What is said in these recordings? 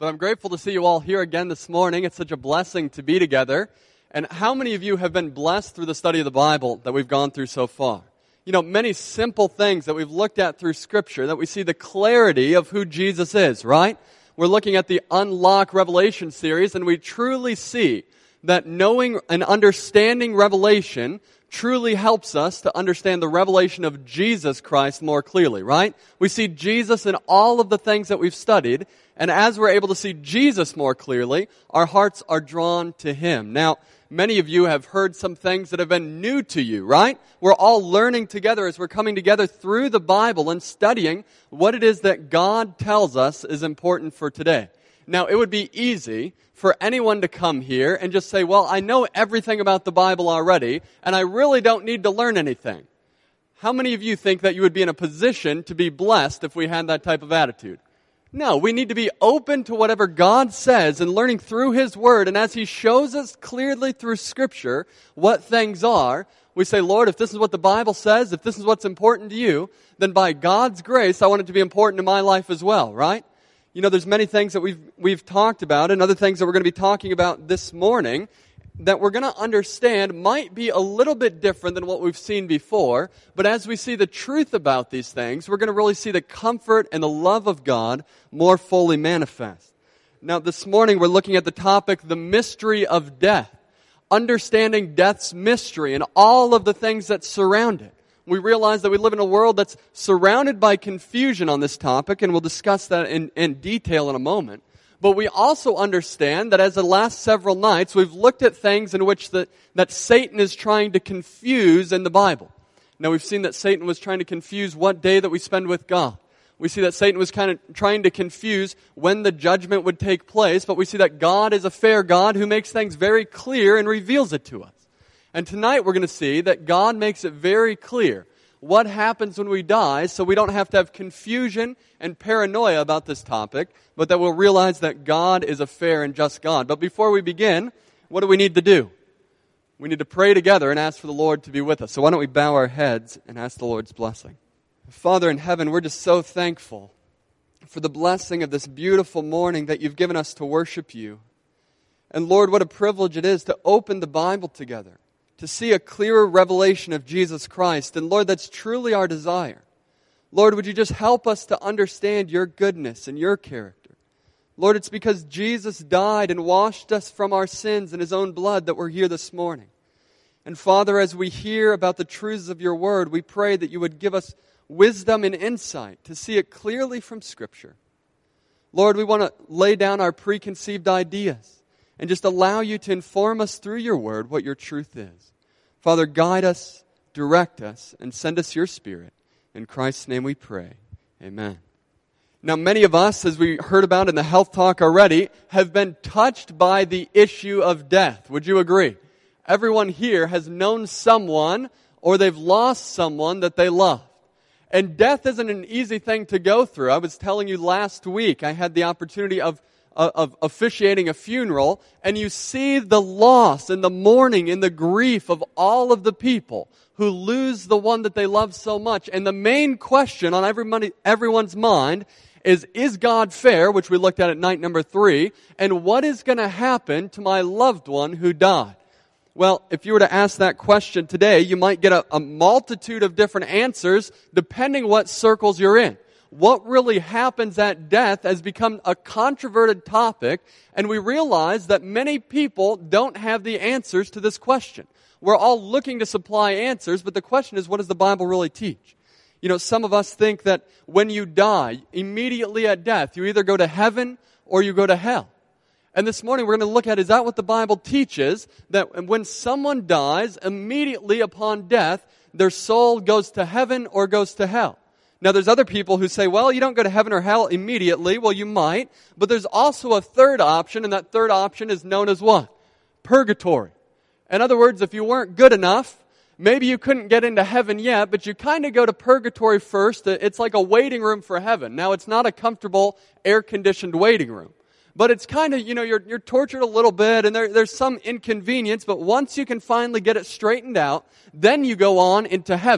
But I'm grateful to see you all here again this morning. It's such a blessing to be together. And how many of you have been blessed through the study of the Bible that we've gone through so far? You know, many simple things that we've looked at through Scripture, that we see the clarity of who Jesus is, right? We're looking at the Unlock Revelation series, and we truly see that knowing and understanding Revelation truly helps us to understand the revelation of Jesus Christ more clearly, right? We see Jesus in all of the things that we've studied, and as we're able to see Jesus more clearly, our hearts are drawn to Him. Now, many of you have heard some things that have been new to you, right? We're all learning together as we're coming together through the Bible and studying what it is that God tells us is important for today. Now, it would be easy for anyone to come here and just say, well, I know everything about the Bible already, and I really don't need to learn anything. How many of you think that you would be in a position to be blessed if we had that type of attitude? No, we need to be open to whatever God says and learning through His Word, and as He shows us clearly through Scripture what things are, we say, Lord, if this is what the Bible says, if this is what's important to you, then by God's grace, I want it to be important in my life as well, right? You know, there's many things that we've talked about and other things that we're going to be talking about this morning that we're going to understand might be a little bit different than what we've seen before, but as we see the truth about these things, we're going to really see the comfort and the love of God more fully manifest. Now, this morning we're looking at the topic, the mystery of death, understanding death's mystery and all of the things that surround it. We realize that we live in a world that's surrounded by confusion on this topic, and we'll discuss that in detail in a moment. But we also understand that as the last several nights, we've looked at things in which that Satan is trying to confuse in the Bible. Now, we've seen that Satan was trying to confuse what day that we spend with God. We see that Satan was kind of trying to confuse when the judgment would take place, but we see that God is a fair God who makes things very clear and reveals it to us. And tonight we're going to see that God makes it very clear what happens when we die, so we don't have to have confusion and paranoia about this topic, but that we'll realize that God is a fair and just God. But before we begin, what do we need to do? We need to pray together and ask for the Lord to be with us. So why don't we bow our heads and ask the Lord's blessing. Father in heaven, we're just so thankful for the blessing of this beautiful morning that you've given us to worship you. And Lord, what a privilege it is to open the Bible together, to see a clearer revelation of Jesus Christ. And Lord, that's truly our desire. Lord, would you just help us to understand your goodness and your character? Lord, it's because Jesus died and washed us from our sins in His own blood that we're here this morning. And Father, as we hear about the truths of your word, we pray that you would give us wisdom and insight to see it clearly from Scripture. Lord, we want to lay down our preconceived ideas and just allow you to inform us through your word what your truth is. Father, guide us, direct us, and send us your Spirit. In Christ's name we pray. Amen. Now, many of us, as we heard about in the health talk already, have been touched by the issue of death. Would you agree? Everyone here has known someone or they've lost someone that they love. And death isn't an easy thing to go through. I was telling you last week, I had the opportunity of officiating a funeral, and you see the loss and the mourning and the grief of all of the people who lose the one that they love so much. And the main question on everyone's mind is God fair, which we looked at night number 3, and what is going to happen to my loved one who died? Well, if you were to ask that question today, you might get a multitude of different answers depending what circles you're in. What really happens at death has become a controverted topic, and we realize that many people don't have the answers to this question. We're all looking to supply answers, but the question is, what does the Bible really teach? You know, some of us think that when you die, immediately at death, you either go to heaven or you go to hell. And this morning we're going to look at, is that what the Bible teaches? That when someone dies, immediately upon death, their soul goes to heaven or goes to hell. Now, there's other people who say, well, you don't go to heaven or hell immediately. Well, you might. But there's also a third option, and that third option is known as what? Purgatory. In other words, if you weren't good enough, maybe you couldn't get into heaven yet, but you kind of go to purgatory first. It's like a waiting room for heaven. Now, it's not a comfortable, air-conditioned waiting room. But it's kind of, you're tortured a little bit, and there's some inconvenience, but once you can finally get it straightened out, then you go on into heaven.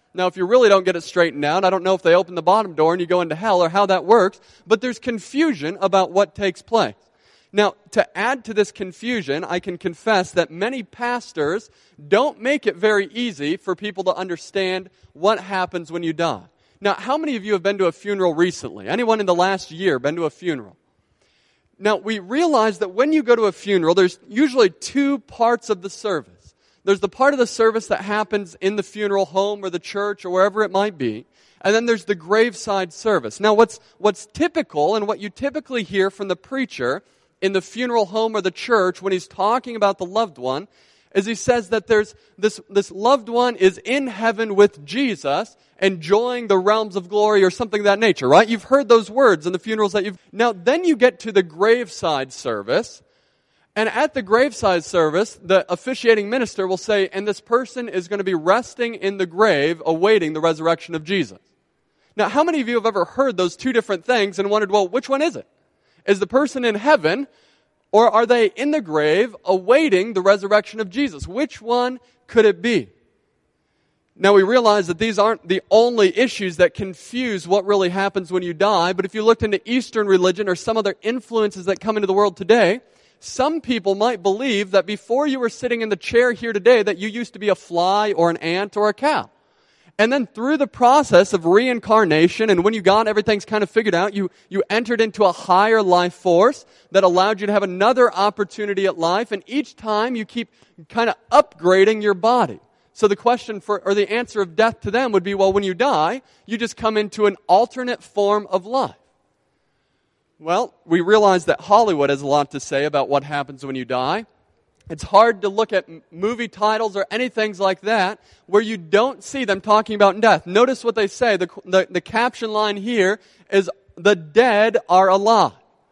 Now, if you really don't get it straightened out, I don't know if they open the bottom door and you go into hell or how that works, but there's confusion about what takes place. Now, to add to this confusion, I can confess that many pastors don't make it very easy for people to understand what happens when you die. Now, how many of you have been to a funeral recently? Anyone in the last year been to a funeral? Now, we realize that when you go to a funeral, there's usually two parts of the service. There's the part of the service that happens in the funeral home or the church or wherever it might be. And then there's the graveside service. Now, what's typical and what you typically hear from the preacher in the funeral home or the church when he's talking about the loved one is he says that there's this loved one is in heaven with Jesus, enjoying the realms of glory or something of that nature, right? You've heard those words in the funerals that you've... Now, then you get to the graveside service, and at the graveside service, the officiating minister will say, and this person is going to be resting in the grave, awaiting the resurrection of Jesus. Now, how many of you have ever heard those two different things and wondered, well, which one is it? Is the person in heaven, or are they in the grave awaiting the resurrection of Jesus? Which one could it be? Now, we realize that these aren't the only issues that confuse what really happens when you die, but if you looked into Eastern religion or some other influences that come into the world today, some people might believe that before you were sitting in the chair here today that you used to be a fly or an ant or a cow. And then through the process of reincarnation, and when you got everything's kind of figured out, you entered into a higher life force that allowed you to have another opportunity at life, and each time you keep kind of upgrading your body. So the question or the answer of death to them would be, well, when you die, you just come into an alternate form of life. Well, we realize that Hollywood has a lot to say about what happens when you die. It's hard to look at movie titles or anything like that where you don't see them talking about death. Notice what they say. The caption line here is, the dead are alive.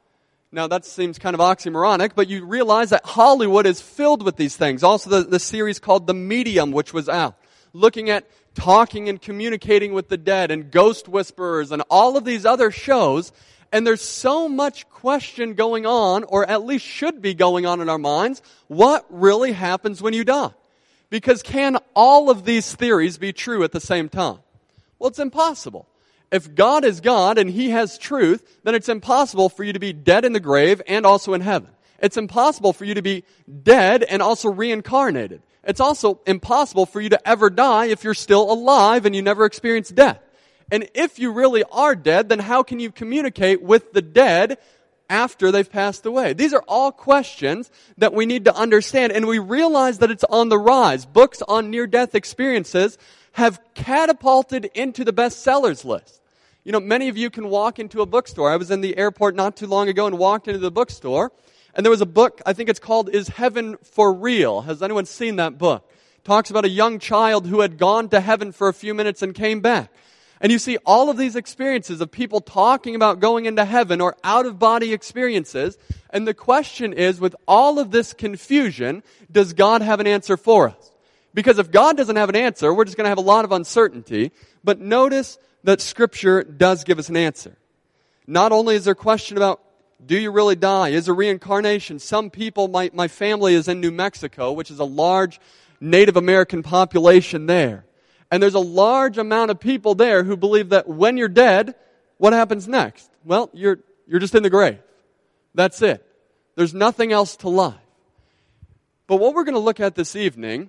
Now that seems kind of oxymoronic, but you realize that Hollywood is filled with these things. Also the series called The Medium, which was out, looking at talking and communicating with the dead and ghost whisperers and all of these other shows. And there's so much question going on, or at least should be going on in our minds, what really happens when you die? Because can all of these theories be true at the same time? Well, it's impossible. If God is God and He has truth, then it's impossible for you to be dead in the grave and also in heaven. It's impossible for you to be dead and also reincarnated. It's also impossible for you to ever die if you're still alive and you never experience death. And if you really are dead, then how can you communicate with the dead after they've passed away? These are all questions that we need to understand, and we realize that it's on the rise. Books on near-death experiences have catapulted into the bestsellers list. You know, many of you can walk into a bookstore. I was in the airport not too long ago and walked into the bookstore, and there was a book, I think it's called Is Heaven for Real? Has anyone seen that book? It talks about a young child who had gone to heaven for a few minutes and came back. And you see all of these experiences of people talking about going into heaven or out-of-body experiences. And the question is, with all of this confusion, does God have an answer for us? Because if God doesn't have an answer, we're just going to have a lot of uncertainty. But notice that Scripture does give us an answer. Not only is there a question about, do you really die? Is there reincarnation? Some people, my family is in New Mexico, which is a large Native American population there. And there's a large amount of people there who believe that when you're dead, what happens next? Well, you're just in the grave. That's it. There's nothing else to life. But what we're going to look at this evening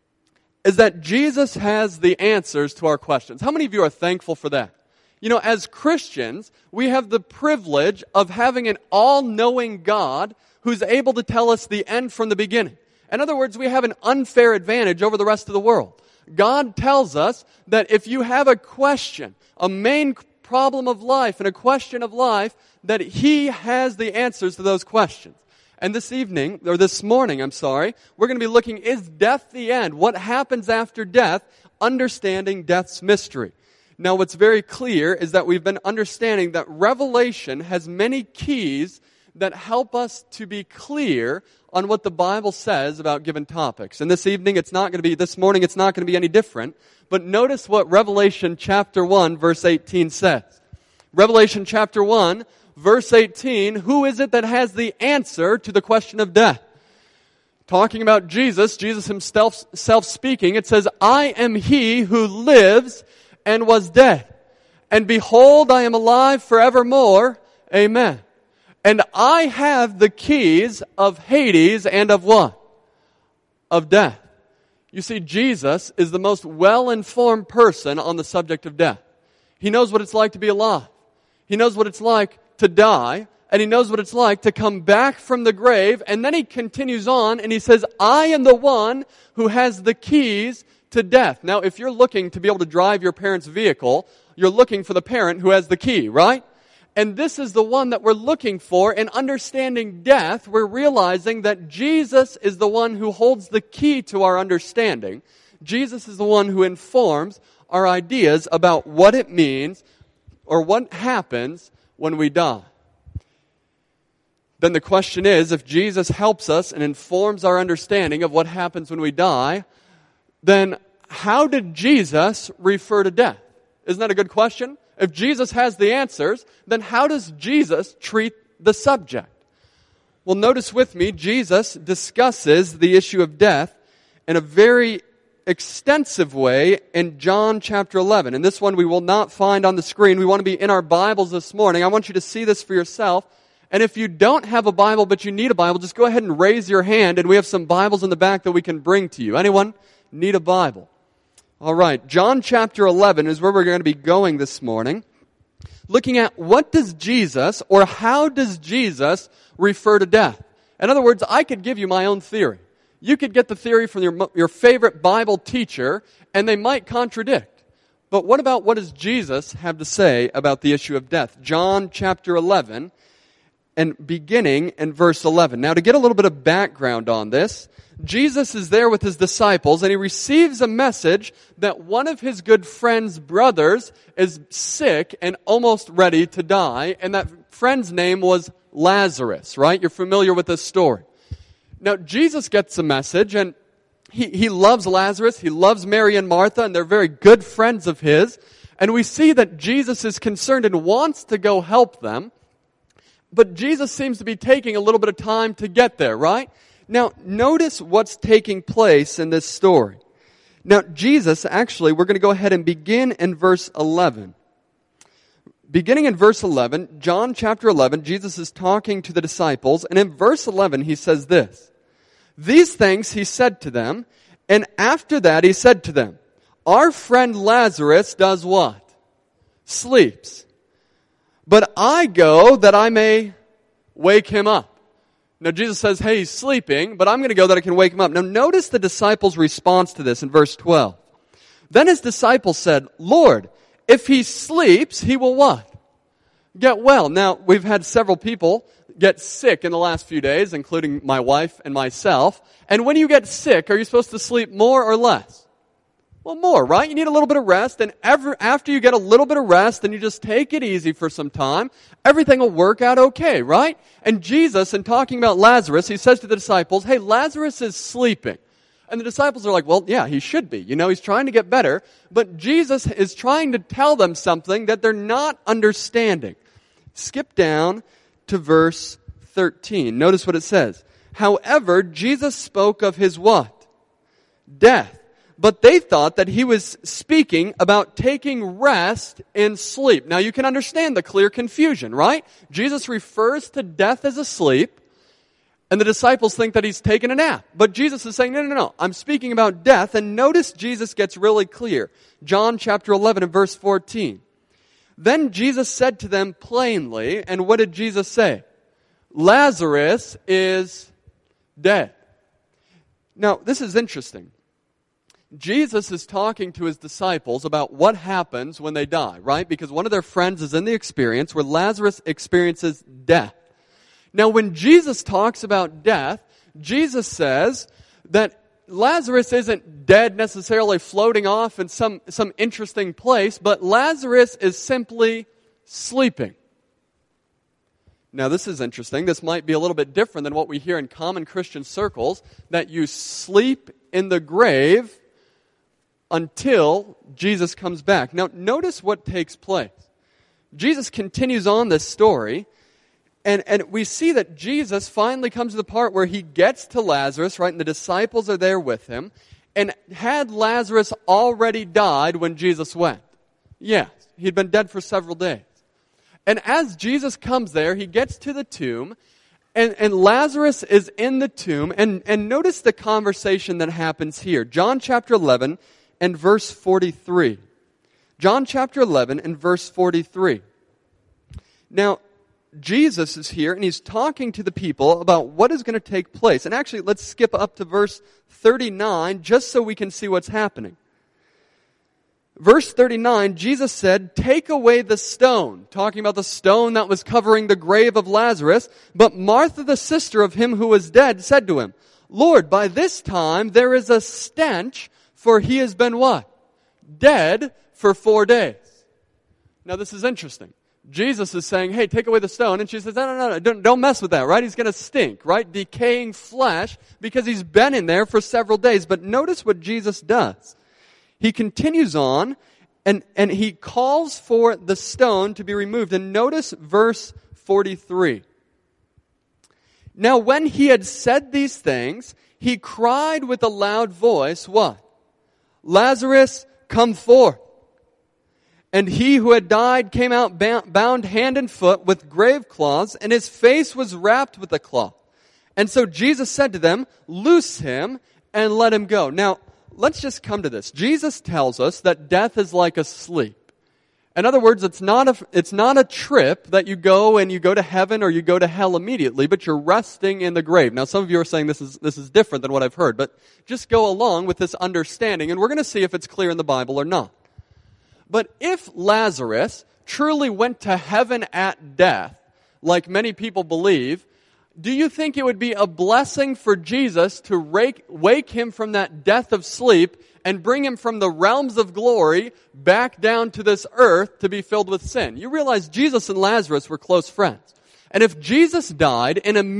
is that Jesus has the answers to our questions. How many of you are thankful for that? You know, as Christians, we have the privilege of having an all-knowing God who's able to tell us the end from the beginning. In other words, we have an unfair advantage over the rest of the world. God tells us that if you have a question, a main problem of life and a question of life, that He has the answers to those questions. And this morning, we're going to be looking, is death the end? What happens after death? Understanding death's mystery. Now, what's very clear is that we've been understanding that Revelation has many keys that help us to be clear on what the Bible says about given topics. And this morning, it's not going to be any different. But notice what Revelation chapter 1, verse 18 says. Revelation chapter 1, verse 18, who is it that has the answer to the question of death? Talking about Jesus, Jesus himself speaking, it says, I am he who lives and was dead. And behold, I am alive forevermore. Amen. And I have the keys of Hades and of what? Of death. You see, Jesus is the most well-informed person on the subject of death. He knows what it's like to be alive. He knows what it's like to die. And he knows what it's like to come back from the grave. And then he continues on and he says, I am the one who has the keys to death. Now, if you're looking to be able to drive your parents' vehicle, you're looking for the parent who has the key, right? And this is the one that we're looking for. In understanding death, we're realizing that Jesus is the one who holds the key to our understanding. Jesus is the one who informs our ideas about what it means or what happens when we die. Then the question is, if Jesus helps us and informs our understanding of what happens when we die, then how did Jesus refer to death? Isn't that a good question? If Jesus has the answers, then how does Jesus treat the subject? Well, notice with me, Jesus discusses the issue of death in a very extensive way in John chapter 11. And this one we will not find on the screen. We want to be in our Bibles this morning. I want you to see this for yourself. And if you don't have a Bible but you need a Bible, just go ahead and raise your hand, and we have some Bibles in the back that we can bring to you. Anyone need a Bible? All right, John chapter 11 is where we're going to be going this morning, looking at what does Jesus, or how does Jesus refer to death? In other words, I could give you my own theory. You could get the theory from your favorite Bible teacher, and they might contradict. But what does Jesus have to say about the issue of death? John chapter 11, and beginning in verse 11. Now, to get a little bit of background on this, Jesus is there with his disciples, and he receives a message that one of his good friend's brothers is sick and almost ready to die, and that friend's name was Lazarus, right? You're familiar with this story. Now, Jesus gets a message, and he loves Lazarus, he loves Mary and Martha, and they're very good friends of his, and we see that Jesus is concerned and wants to go help them. But Jesus seems to be taking a little bit of time to get there, right? Now, notice what's taking place in this story. Now, Jesus, actually, we're going to go ahead and begin in verse 11. Beginning in verse 11, John chapter 11, Jesus is talking to the disciples, and in verse 11 he says this, These things he said to them, and after that he said to them, Our friend Lazarus does what? Sleeps. But I go that I may wake him up. Now Jesus says, hey, he's sleeping, but I'm going to go that I can wake him up. Now notice the disciples' response to this in verse 12. Then his disciples said, Lord, if he sleeps, he will what? Get well. Now, we've had several people get sick in the last few days, including my wife and myself. And when you get sick, are you supposed to sleep more or less? Well, more, right? You need a little bit of rest, and after you get a little bit of rest, and you just take it easy for some time, everything will work out okay, right? And Jesus, in talking about Lazarus, he says to the disciples, hey, Lazarus is sleeping. And the disciples are like, well, yeah, he should be. You know, he's trying to get better. But Jesus is trying to tell them something that they're not understanding. Skip down to verse 13. Notice what it says. However, Jesus spoke of his what? Death. But they thought that he was speaking about taking rest in sleep. Now you can understand the clear confusion, right? Jesus refers to death as a sleep, and the disciples think that he's taking a nap. But Jesus is saying, no, I'm speaking about death. And notice Jesus gets really clear. John chapter 11 and verse 14. Then Jesus said to them plainly, and what did Jesus say? Lazarus is dead. Now, this is interesting. Jesus is talking to his disciples about what happens when they die, right? Because one of their friends is in the experience where Lazarus experiences death. Now, when Jesus talks about death, Jesus says that Lazarus isn't dead necessarily floating off in some interesting place, but Lazarus is simply sleeping. Now, this is interesting. This might be a little bit different than what we hear in common Christian circles, that you sleep in the grave until Jesus comes back. Now, notice what takes place. Jesus continues on this story, And we see that Jesus finally comes to the part where he gets to Lazarus, right? And the disciples are there with him. And had Lazarus already died when Jesus went? Yes. He'd been dead for several days. And as Jesus comes there, he gets to the tomb, and Lazarus is in the tomb. And notice the conversation that happens here. John chapter 11 and verse 43. John chapter 11 and verse 43. Now, Jesus is here, and he's talking to the people about what is going to take place. And actually, let's skip up to verse 39, just so we can see what's happening. Verse 39, Jesus said, "Take away the stone," talking about the stone that was covering the grave of Lazarus. But Martha, the sister of him who was dead, said to him, "Lord, by this time there is a stench, for he has been" what? "Dead for 4 days." Now this is interesting. Jesus is saying, "Hey, take away the stone." And she says, no, don't mess with that, right? He's going to stink, right? Decaying flesh, because he's been in there for several days. But notice what Jesus does. He continues on, and he calls for the stone to be removed. And notice verse 43. Now when he had said these things, he cried with a loud voice, what? "Lazarus, come forth." And he who had died came out bound hand and foot with grave cloths, and his face was wrapped with a cloth. And so Jesus said to them, "Loose him and let him go." Now, let's just come to this. Jesus tells us that death is like a sleep. In other words, it's not a trip that you go to heaven or you go to hell immediately, but you're resting in the grave. Now, some of you are saying this is different than what I've heard, but just go along with this understanding, and we're going to see if it's clear in the Bible or not. But if Lazarus truly went to heaven at death, like many people believe, do you think it would be a blessing for Jesus to wake him from that death of sleep and bring him from the realms of glory back down to this earth to be filled with sin? You realize Jesus and Lazarus were close friends. And if Jesus died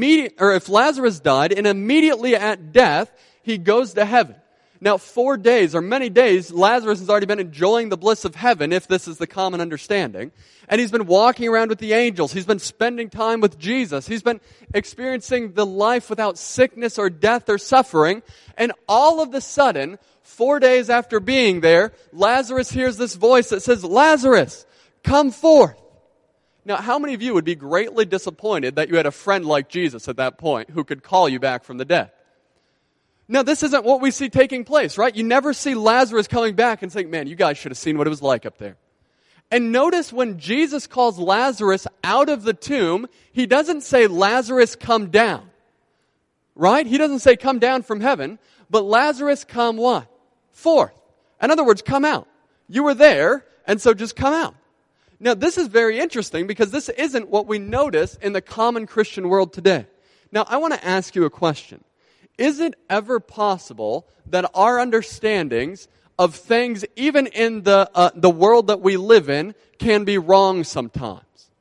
if Lazarus died and immediately at death, he goes to heaven. Now, 4 days or many days, Lazarus has already been enjoying the bliss of heaven, if this is the common understanding. And he's been walking around with the angels. He's been spending time with Jesus. He's been experiencing the life without sickness or death or suffering. And all of a sudden, 4 days after being there, Lazarus hears this voice that says, "Lazarus, come forth." Now, how many of you would be greatly disappointed that you had a friend like Jesus at that point who could call you back from the dead? Now, this isn't what we see taking place, right? You never see Lazarus coming back and saying, "Man, you guys should have seen what it was like up there." And notice when Jesus calls Lazarus out of the tomb, he doesn't say, "Lazarus, come down." Right? He doesn't say, "Come down from heaven," but "Lazarus, come" what? "Forth." In other words, come out. You were there, and so just come out. Now, this is very interesting because this isn't what we notice in the common Christian world today. Now, I want to ask you a question. Is it ever possible that our understandings of things, even in the world that we live in, can be wrong sometimes?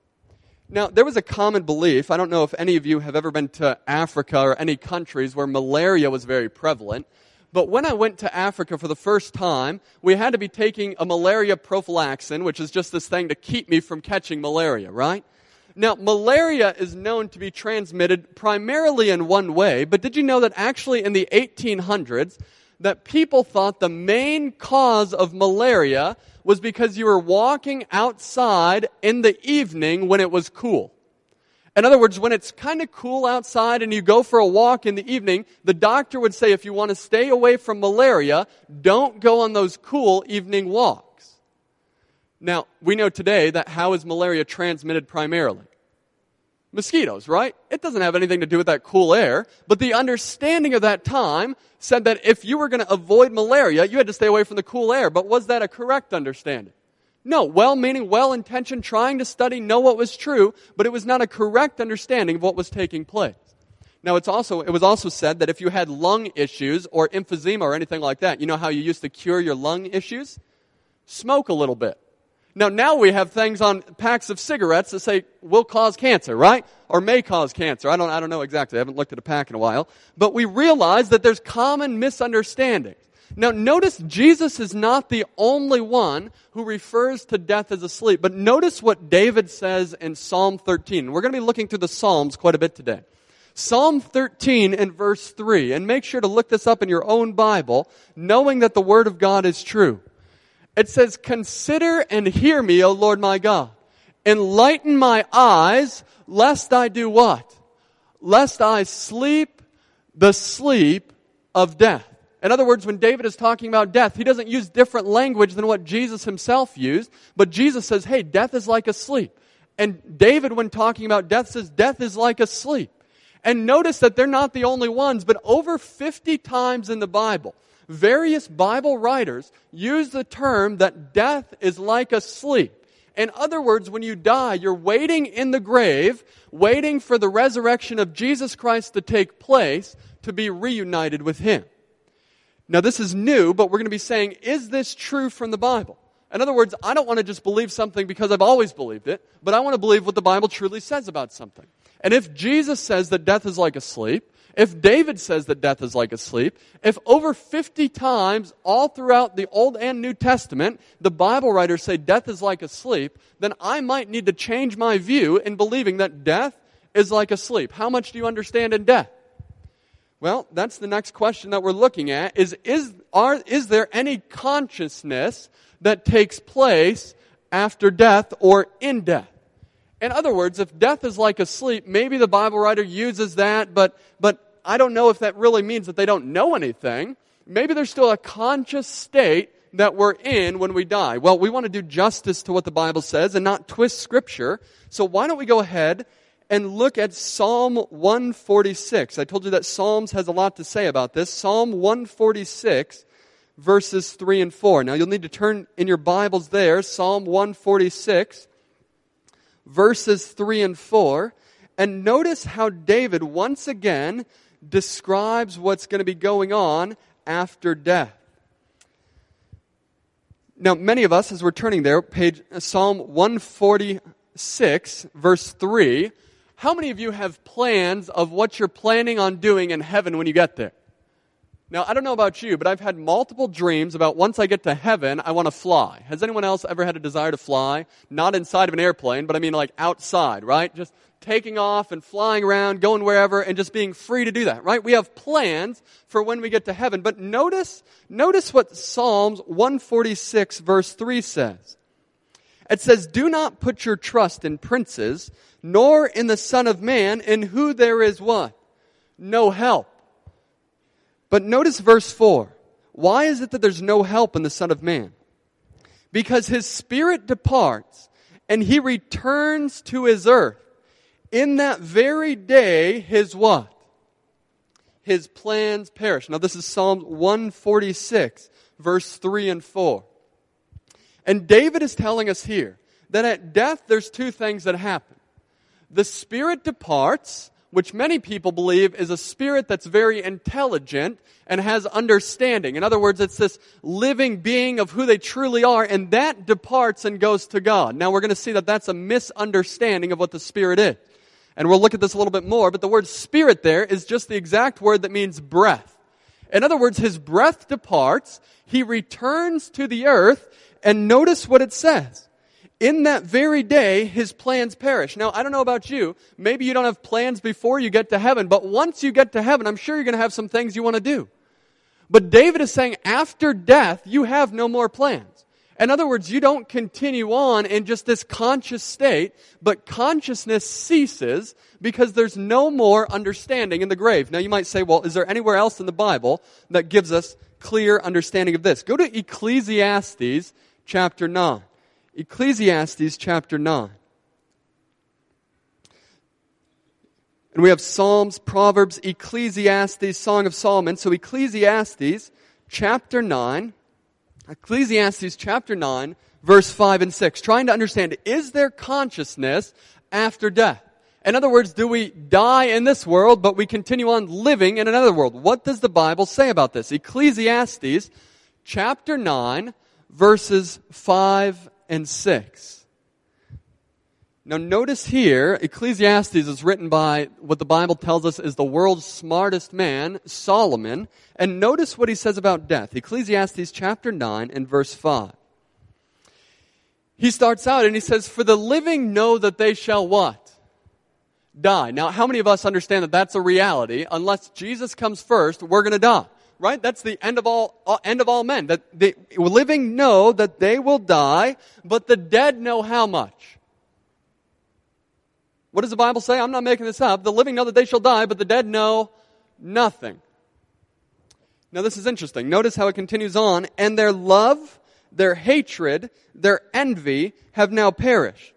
Now, there was a common belief, I don't know if any of you have ever been to Africa or any countries where malaria was very prevalent, but when I went to Africa for the first time, we had to be taking a malaria prophylaxin, which is just this thing to keep me from catching malaria, right? Now, malaria is known to be transmitted primarily in one way, but did you know that actually in the 1800s, that people thought the main cause of malaria was because you were walking outside in the evening when it was cool? In other words, when it's kind of cool outside and you go for a walk in the evening, the doctor would say, if you want to stay away from malaria, don't go on those cool evening walks. Now, we know today that how is malaria transmitted primarily? Mosquitoes, right? It doesn't have anything to do with that cool air, but the understanding of that time said that if you were going to avoid malaria, you had to stay away from the cool air. But was that a correct understanding? No, well-meaning, well-intentioned, trying to study, know what was true, but it was not a correct understanding of what was taking place. Now, it was also said that if you had lung issues or emphysema or anything like that, you know how you used to cure your lung issues? Smoke a little bit. Now we have things on packs of cigarettes that say will cause cancer, right? Or may cause cancer. I don't know exactly. I haven't looked at a pack in a while. But we realize that there's common misunderstandings. Now notice Jesus is not the only one who refers to death as asleep, but notice what David says in Psalm 13. We're going to be looking through the Psalms quite a bit today. Psalm 13 and verse 3, and make sure to look this up in your own Bible, knowing that the Word of God is true. It says, "Consider and hear me, O Lord my God. Enlighten my eyes, lest I do what? Lest I sleep the sleep of death." In other words, when David is talking about death, he doesn't use different language than what Jesus himself used, but Jesus says, hey, death is like a sleep. And David, when talking about death, says death is like a sleep. And notice that they're not the only ones, but over 50 times in the Bible, various Bible writers use the term that death is like a sleep. In other words, when you die, you're waiting in the grave, waiting for the resurrection of Jesus Christ to take place to be reunited with Him. Now, this is new, but we're going to be saying, is this true from the Bible? In other words, I don't want to just believe something because I've always believed it, but I want to believe what the Bible truly says about something. And if Jesus says that death is like a sleep, if David says that death is like a sleep, if over 50 times all throughout the Old and New Testament, the Bible writers say death is like a sleep, then I might need to change my view in believing that death is like a sleep. How much do you understand in death? Well, that's the next question that we're looking at, is there any consciousness that takes place after death or in death? In other words, if death is like a sleep, maybe the Bible writer uses that, but I don't know if that really means that they don't know anything. Maybe there's still a conscious state that we're in when we die. Well, we want to do justice to what the Bible says and not twist Scripture. So why don't we go ahead and look at Psalm 146. I told you that Psalms has a lot to say about this. Psalm 146, verses 3 and 4. Now you'll need to turn in your Bibles there, Psalm 146, verses 3 and 4. And notice how David once again describes what's going to be going on after death. Now many of us, as we're turning there, Psalm 146, verse 3, how many of you have plans of what you're planning on doing in heaven when you get there? Now, I don't know about you, but I've had multiple dreams about once I get to heaven, I want to fly. Has anyone else ever had a desire to fly? Not inside of an airplane, but I mean like outside, right? Just taking off and flying around, going wherever, and just being free to do that, right? We have plans for when we get to heaven. But notice what Psalms 146, verse 3 says. It says, "Do not put your trust in princes, nor in the Son of Man, in who there is what? No help." But notice verse 4. Why is it that there's no help in the Son of Man? Because his spirit departs, and he returns to his earth. In that very day, his what? His plans perish. Now this is Psalm 146, verse 3 and 4. And David is telling us here that at death there's two things that happen. The spirit departs, which many people believe is a spirit that's very intelligent and has understanding. In other words, it's this living being of who they truly are, and that departs and goes to God. Now we're going to see that that's a misunderstanding of what the spirit is. And we'll look at this a little bit more, but the word spirit there is just the exact word that means breath. In other words, his breath departs, he returns to the earth, and notice what it says. In that very day, his plans perish. Now, I don't know about you. Maybe you don't have plans before you get to heaven, but once you get to heaven, I'm sure you're going to have some things you want to do. But David is saying after death, you have no more plans. In other words, you don't continue on in just this conscious state, but consciousness ceases because there's no more understanding in the grave. Now, you might say, well, is there anywhere else in the Bible that gives us clear understanding of this? Go to Ecclesiastes chapter 9. Ecclesiastes chapter 9. And we have Psalms, Proverbs, Ecclesiastes, Song of Solomon. So Ecclesiastes chapter 9, verse 5 and 6. Trying to understand, is there consciousness after death? In other words, do we die in this world, but we continue on living in another world? What does the Bible say about this? Ecclesiastes chapter 9, verses 5 and 6. Now notice here, Ecclesiastes is written by what the Bible tells us is the world's smartest man, Solomon. And notice what he says about death. Ecclesiastes chapter 9 and verse 5. He starts out and he says, "For the living know that they shall" what? Die. Now, how many of us understand that that's a reality? Unless Jesus comes first, we're going to die. Right? That's the end of all men. That the living know that they will die, but the dead know how much? What does the Bible say? I'm not making this up. The living know that they shall die, but the dead know nothing. Now this is interesting. Notice how it continues on. "And their love, their hatred, their envy have now perished.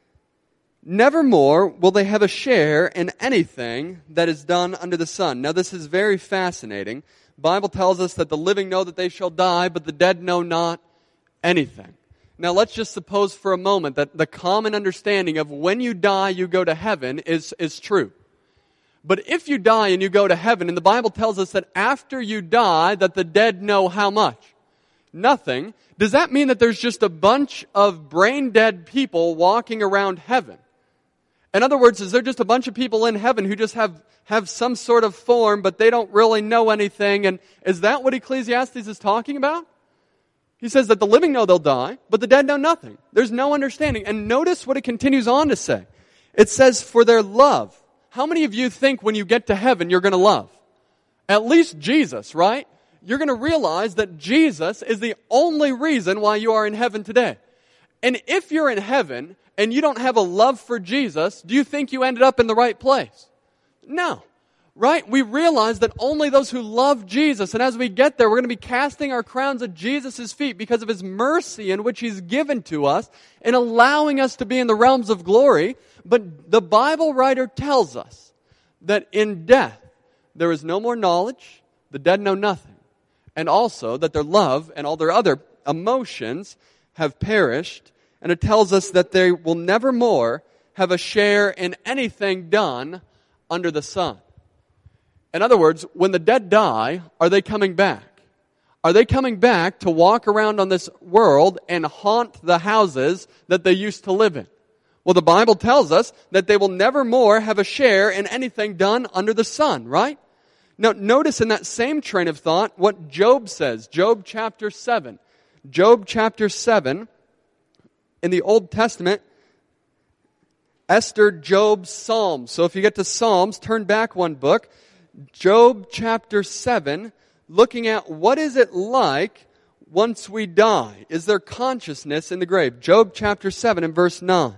Nevermore will they have a share in anything that is done under the sun." Now this is very fascinating. The Bible tells us that the living know that they shall die, but the dead know not anything. Now let's just suppose for a moment that the common understanding of when you die you go to heaven is true. But if you die and you go to heaven, and the Bible tells us that after you die that the dead know how much? Nothing. Does that mean that there's just a bunch of brain dead people walking around heaven? In other words, is there just a bunch of people in heaven who just have some sort of form but they don't really know anything? And is that what Ecclesiastes is talking about? He says that the living know they'll die, but the dead know nothing. There's no understanding. And notice what it continues on to say. It says, "For their love." How many of you think when you get to heaven you're going to love? At least Jesus, right? You're going to realize that Jesus is the only reason why you are in heaven today. And if you're in heaven and you don't have a love for Jesus, do you think you ended up in the right place? No. Right? We realize that only those who love Jesus, and as we get there, we're going to be casting our crowns at Jesus' feet because of His mercy in which He's given to us and allowing us to be in the realms of glory. But the Bible writer tells us that in death, there is no more knowledge, the dead know nothing, and also that their love and all their other emotions have perished, and it tells us that they will never more have a share in anything done under the sun. In other words, when the dead die, are they coming back? Are they coming back to walk around on this world and haunt the houses that they used to live in? Well, the Bible tells us that they will never more have a share in anything done under the sun, right? Now, notice in that same train of thought what Job says. Job chapter 7. Job chapter 7 in the Old Testament, Esther, Job, Psalms. So if you get to Psalms, turn back one book. Job chapter 7, looking at what is it like once we die? Is there consciousness in the grave? Job chapter 7 and verse 9.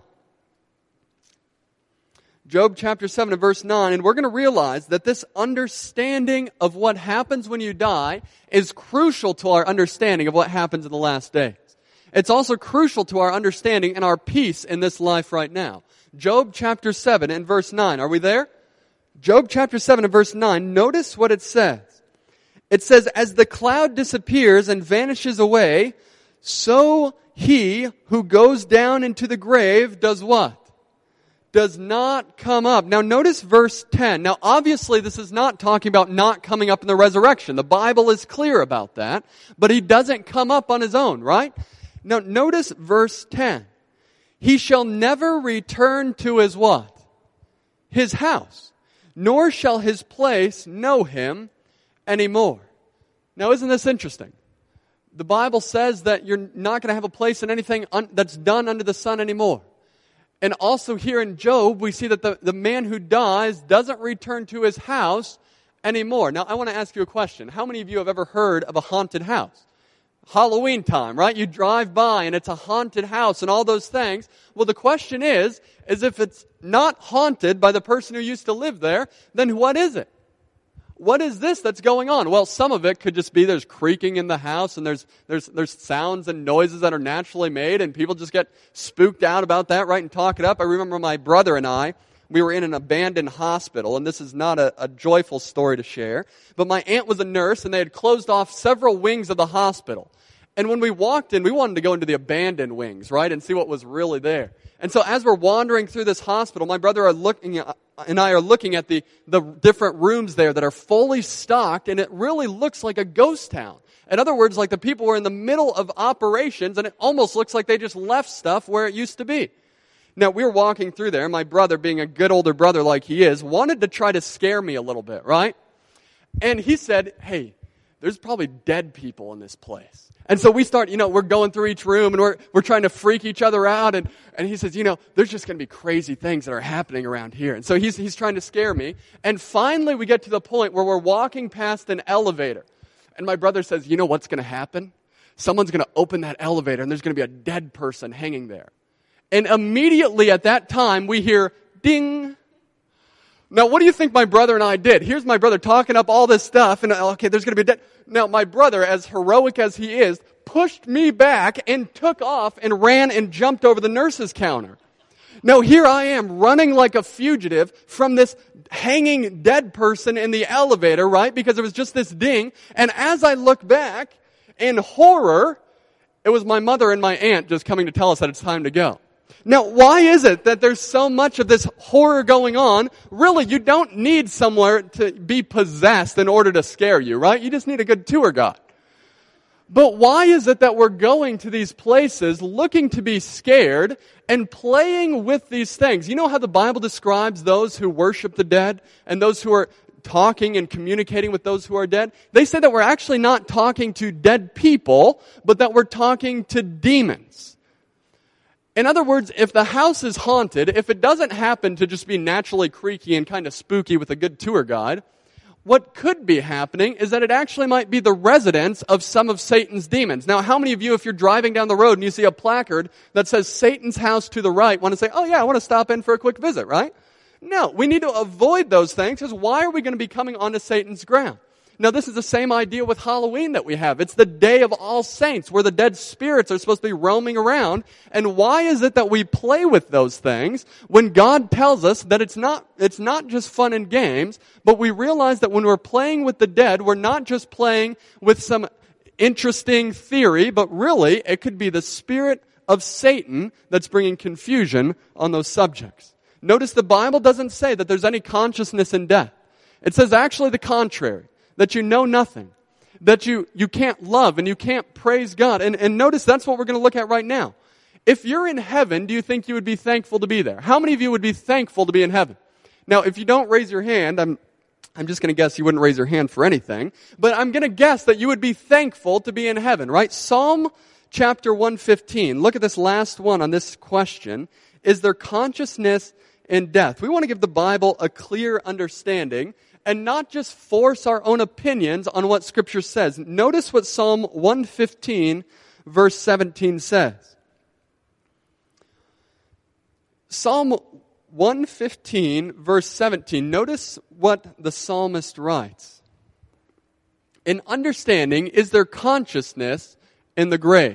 Job chapter 7 and verse 9, and we're going to realize that this understanding of what happens when you die is crucial to our understanding of what happens in the last days. It's also crucial to our understanding and our peace in this life right now. Job chapter 7 and verse 9. Are we there? Job chapter 7 and verse 9, notice what it says. It says, "As the cloud disappears and vanishes away, so he who goes down into the grave does what? Does not come up." Now notice verse 10. Now obviously this is not talking about not coming up in the resurrection. The Bible is clear about that. But he doesn't come up on his own, right? Now notice verse 10. "He shall never return to his" what? "His house. Nor shall his place know him anymore." Now isn't this interesting? The Bible says that you're not going to have a place in anything that's done under the sun anymore. And also here in Job, we see that the man who dies doesn't return to his house anymore. Now I want to ask you a question. How many of you have ever heard of a haunted house? Halloween time, right? You drive by and it's a haunted house and all those things. Well, the question is if it's not haunted by the person who used to live there, then what is it? What is this that's going on? Well, some of it could just be there's creaking in the house and there's sounds and noises that are naturally made and people just get spooked out about that, right, and talk it up. I remember my brother and I, we were in an abandoned hospital, and this is not a joyful story to share, but my aunt was a nurse and they had closed off several wings of the hospital. And when we walked in, we wanted to go into the abandoned wings, right, and see what was really there. And so as we're wandering through this hospital, my brother and I are looking at the different rooms there that are fully stocked, and it really looks like a ghost town. In other words, like the people were in the middle of operations, and it almost looks like they just left stuff where it used to be. Now, we were walking through there. My brother, being a good older brother like he is, wanted to try to scare me a little bit, right? And he said, hey, there's probably dead people in this place. And so we start, we're going through each room and we're trying to freak each other out. And he says, there's just going to be crazy things that are happening around here. And so he's trying to scare me. And finally we get to the point where we're walking past an elevator. And my brother says, you know what's going to happen? Someone's going to open that elevator and there's going to be a dead person hanging there. And immediately at that time we hear ding. Now, what do you think my brother and I did? Here's my brother talking up all this stuff, and okay, there's going to be a dead. Now, my brother, as heroic as he is, pushed me back and took off and ran and jumped over the nurse's counter. Now, here I am running like a fugitive from this hanging dead person in the elevator, right? Because it was just this ding. And as I look back, in horror, it was my mother and my aunt just coming to tell us that it's time to go. Now, why is it that there's so much of this horror going on? Really, you don't need somewhere to be possessed in order to scare you, right? You just need a good tour guide. But why is it that we're going to these places looking to be scared and playing with these things? You know how the Bible describes those who worship the dead and those who are talking and communicating with those who are dead? They say that we're actually not talking to dead people, but that we're talking to demons. In other words, if the house is haunted, if it doesn't happen to just be naturally creaky and kind of spooky with a good tour guide, what could be happening is that it actually might be the residence of some of Satan's demons. Now, how many of you, if you're driving down the road and you see a placard that says Satan's house to the right, want to say, oh yeah, I want to stop in for a quick visit, right? No, we need to avoid those things, because why are we going to be coming onto Satan's ground? Now, this is the same idea with Halloween that we have. It's the Day of All Saints, where the dead spirits are supposed to be roaming around. And why is it that we play with those things when God tells us that it's not just fun and games, but we realize that when we're playing with the dead, we're not just playing with some interesting theory, but really it could be the spirit of Satan that's bringing confusion on those subjects. Notice the Bible doesn't say that there's any consciousness in death. It says actually the contrary. That you know nothing, that you can't love and you can't praise God. And notice that's what we're going to look at right now. If you're in heaven, do you think you would be thankful to be there? How many of you would be thankful to be in heaven? Now, if you don't raise your hand, I'm just going to guess you wouldn't raise your hand for anything, but I'm going to guess that you would be thankful to be in heaven, right? Psalm chapter 115. Look at this last one on this question. Is there consciousness in death? We want to give the Bible a clear understanding and not just force our own opinions on what Scripture says. Notice what Psalm 115, verse 17 says. Psalm 115, verse 17. Notice what the psalmist writes. In understanding, is there consciousness in the grave?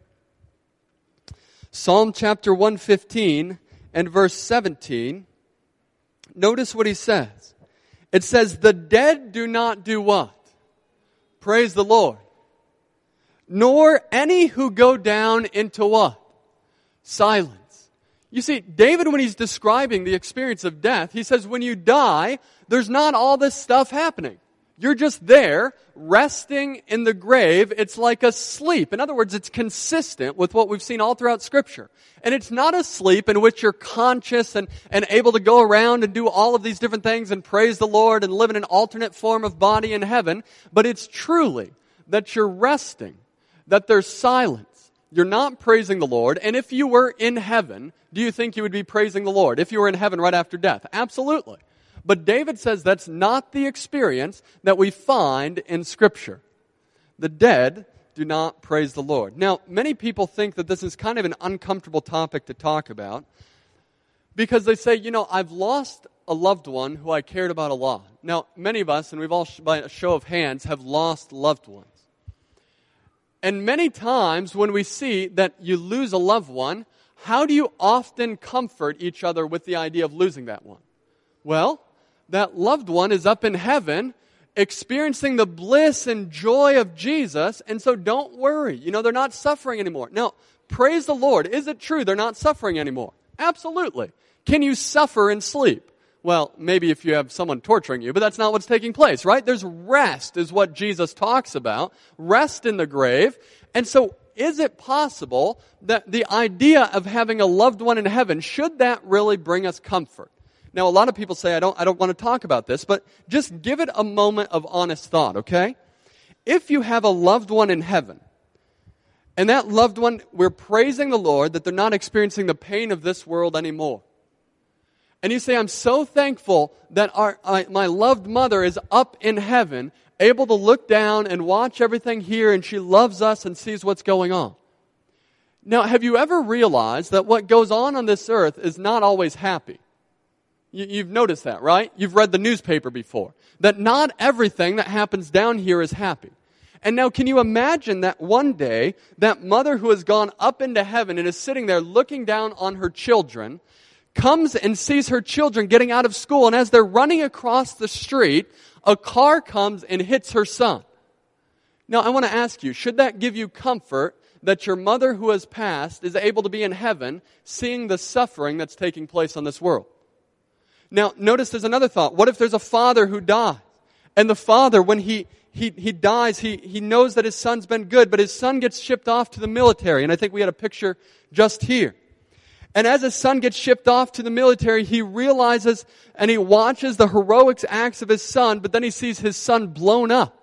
Psalm chapter 115 and verse 17. Notice what he says. It says, the dead do not do what? Praise the Lord. Nor any who go down into what? Silence. You see, David, when he's describing the experience of death, he says when you die, there's not all this stuff happening. You're just there, resting in the grave. It's like a sleep. In other words, it's consistent with what we've seen all throughout Scripture. And it's not a sleep in which you're conscious and able to go around and do all of these different things and praise the Lord and live in an alternate form of body in heaven. But it's truly that you're resting, that there's silence. You're not praising the Lord. And if you were in heaven, do you think you would be praising the Lord? If you were in heaven right after death? Absolutely. But David says that's not the experience that we find in Scripture. The dead do not praise the Lord. Now, many people think that this is kind of an uncomfortable topic to talk about because they say, I've lost a loved one who I cared about a lot. Now, many of us, and we've all, by a show of hands, have lost loved ones. And many times when we see that you lose a loved one, how do you often comfort each other with the idea of losing that one? Well, that loved one is up in heaven experiencing the bliss and joy of Jesus, and so don't worry. They're not suffering anymore. Now, praise the Lord. Is it true they're not suffering anymore? Absolutely. Can you suffer in sleep? Well, maybe if you have someone torturing you, but that's not what's taking place, right? There's rest is what Jesus talks about. Rest in the grave. And so is it possible that the idea of having a loved one in heaven, should that really bring us comfort? Now, a lot of people say, I don't want to talk about this, but just give it a moment of honest thought, okay? If you have a loved one in heaven, and that loved one, we're praising the Lord that they're not experiencing the pain of this world anymore. And you say, I'm so thankful that my loved mother is up in heaven, able to look down and watch everything here, and she loves us and sees what's going on. Now, have you ever realized that what goes on this earth is not always happy? You've noticed that, right? You've read the newspaper before. That not everything that happens down here is happy. And now can you imagine that one day, that mother who has gone up into heaven and is sitting there looking down on her children, comes and sees her children getting out of school, and as they're running across the street, a car comes and hits her son. Now I want to ask you, should that give you comfort that your mother who has passed is able to be in heaven seeing the suffering that's taking place on this world? Now, notice there's another thought. What if there's a father who dies? And the father, when he dies, he knows that his son's been good, but his son gets shipped off to the military. And I think we had a picture just here. And as his son gets shipped off to the military, he realizes and he watches the heroic acts of his son, but then he sees his son blown up.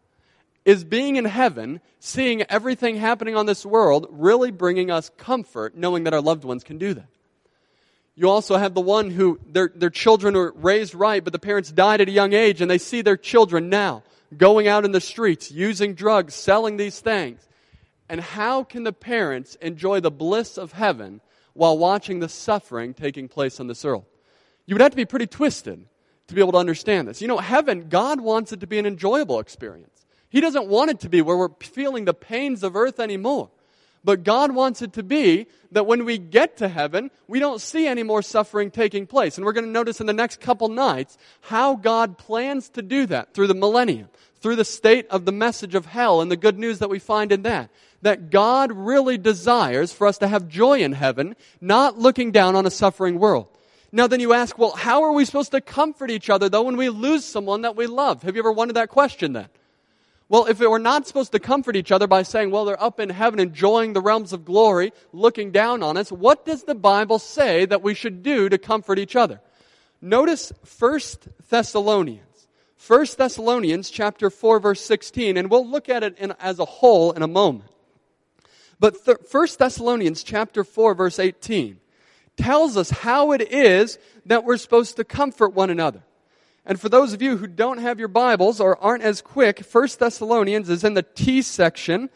Is being in heaven, seeing everything happening on this world, really bringing us comfort, knowing that our loved ones can do that? You also have the one who, their children were raised right, but the parents died at a young age, and they see their children now going out in the streets, using drugs, selling these things. And how can the parents enjoy the bliss of heaven while watching the suffering taking place on this earth? You would have to be pretty twisted to be able to understand this. You know, heaven, God wants it to be an enjoyable experience. He doesn't want it to be where we're feeling the pains of earth anymore. But God wants it to be that when we get to heaven, we don't see any more suffering taking place. And we're going to notice in the next couple nights how God plans to do that through the millennium, through the state of the message of hell and the good news that we find in that. That God really desires for us to have joy in heaven, not looking down on a suffering world. Now then you ask, well, how are we supposed to comfort each other though when we lose someone that we love? Have you ever wondered that question then? Well, if we're not supposed to comfort each other by saying, well, they're up in heaven enjoying the realms of glory, looking down on us, what does the Bible say that we should do to comfort each other? Notice 1 Thessalonians. 1 Thessalonians chapter 4, verse 16, and we'll look at it as a whole in a moment. But 1 Thessalonians chapter 4, verse 18 tells us how it is that we're supposed to comfort one another. And for those of you who don't have your Bibles or aren't as quick, 1 Thessalonians is in the T section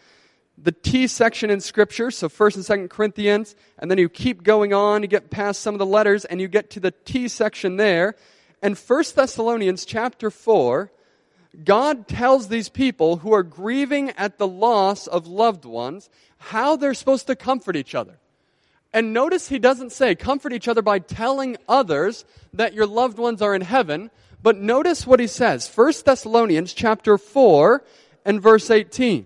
in Scripture, so 1 and 2 Corinthians, and then you keep going on, you get past some of the letters, and you get to the T section there. And 1 Thessalonians chapter 4, God tells these people who are grieving at the loss of loved ones how they're supposed to comfort each other. And notice he doesn't say comfort each other by telling others that your loved ones are in heaven, but notice what he says. 1 Thessalonians chapter 4 and verse 18.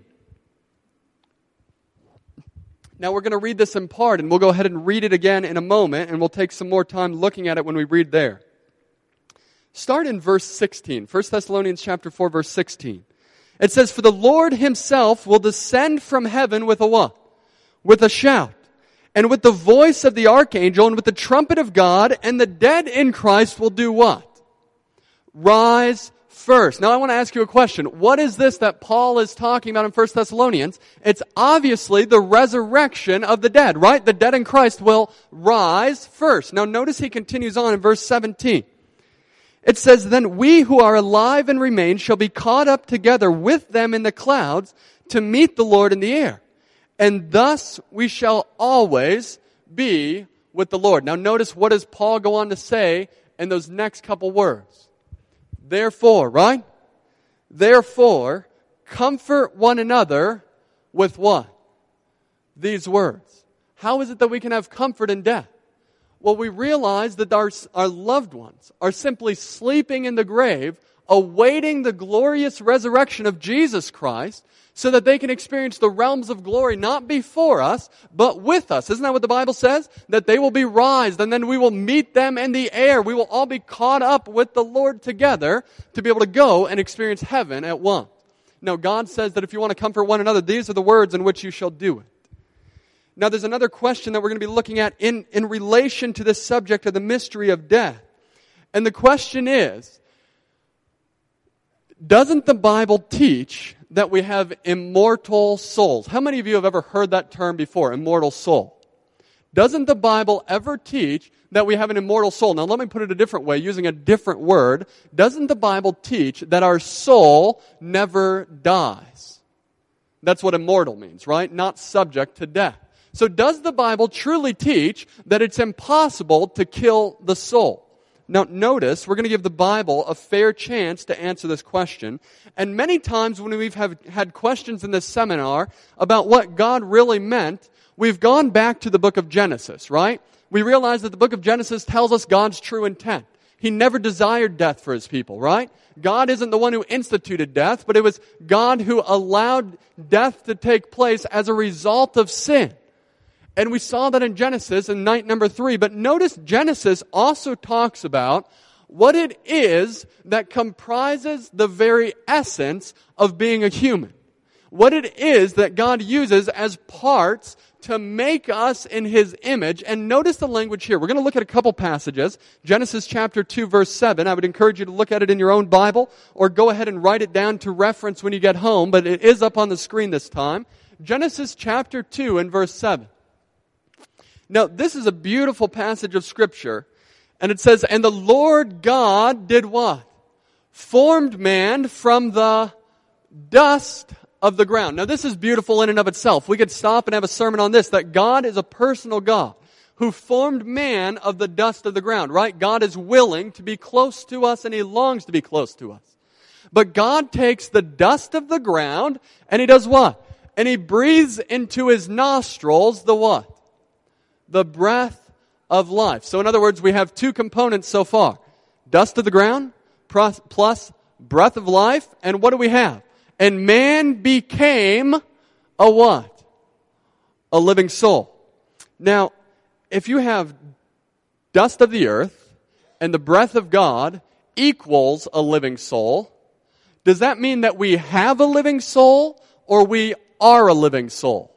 Now we're going to read this in part, and we'll go ahead and read it again in a moment, and we'll take some more time looking at it when we read there. Start in verse 16. 1 Thessalonians chapter 4, verse 16. It says, for the Lord himself will descend from heaven with a what? With a shout, and with the voice of the archangel, and with the trumpet of God, and the dead in Christ will do what? Rise first. Now I want to ask you a question. What is this that Paul is talking about in 1 Thessalonians? It's obviously the resurrection of the dead, right? The dead in Christ will rise first. Now notice he continues on in verse 17. It says, then we who are alive and remain shall be caught up together with them in the clouds to meet the Lord in the air. And thus we shall always be with the Lord. Now notice what does Paul go on to say in those next couple words. Therefore, right? Therefore, comfort one another with what? These words. How is it that we can have comfort in death? Well, we realize that our loved ones are simply sleeping in the grave, awaiting the glorious resurrection of Jesus Christ, so that they can experience the realms of glory not before us, but with us. Isn't that what the Bible says? That they will be raised, and then we will meet them in the air. We will all be caught up with the Lord together to be able to go and experience heaven at once. No, God says that if you want to comfort one another, these are the words in which you shall do it. Now, there's another question that we're going to be looking at in relation to this subject of the mystery of death. And the question is, doesn't the Bible teach that we have immortal souls? How many of you have ever heard that term before, immortal soul? Doesn't the Bible ever teach that we have an immortal soul? Now, let me put it a different way, using a different word. Doesn't the Bible teach that our soul never dies? That's what immortal means, right? Not subject to death. So does the Bible truly teach that it's impossible to kill the soul? Now, notice, we're going to give the Bible a fair chance to answer this question. And many times when we've had questions in this seminar about what God really meant, we've gone back to the book of Genesis, right? We realize that the book of Genesis tells us God's true intent. He never desired death for His people, right? God isn't the one who instituted death, but it was God who allowed death to take place as a result of sin. And we saw that in Genesis in night number 3. But notice Genesis also talks about what it is that comprises the very essence of being a human. What it is that God uses as parts to make us in His image. And notice the language here. We're going to look at a couple passages. Genesis chapter 2, verse 7. I would encourage you to look at it in your own Bible or go ahead and write it down to reference when you get home. But it is up on the screen this time. Genesis chapter 2 and verse 7. Now, this is a beautiful passage of Scripture. And it says, and the Lord God did what? Formed man from the dust of the ground. Now, this is beautiful in and of itself. We could stop and have a sermon on this, that God is a personal God who formed man of the dust of the ground, right? God is willing to be close to us and He longs to be close to us. But God takes the dust of the ground and He does what? And He breathes into His nostrils the what? The breath of life. So in other words, we have two components so far. Dust of the ground plus breath of life. And what do we have? And man became a what? A living soul. Now, if you have dust of the earth and the breath of God equals a living soul, does that mean that we have a living soul or we are a living soul?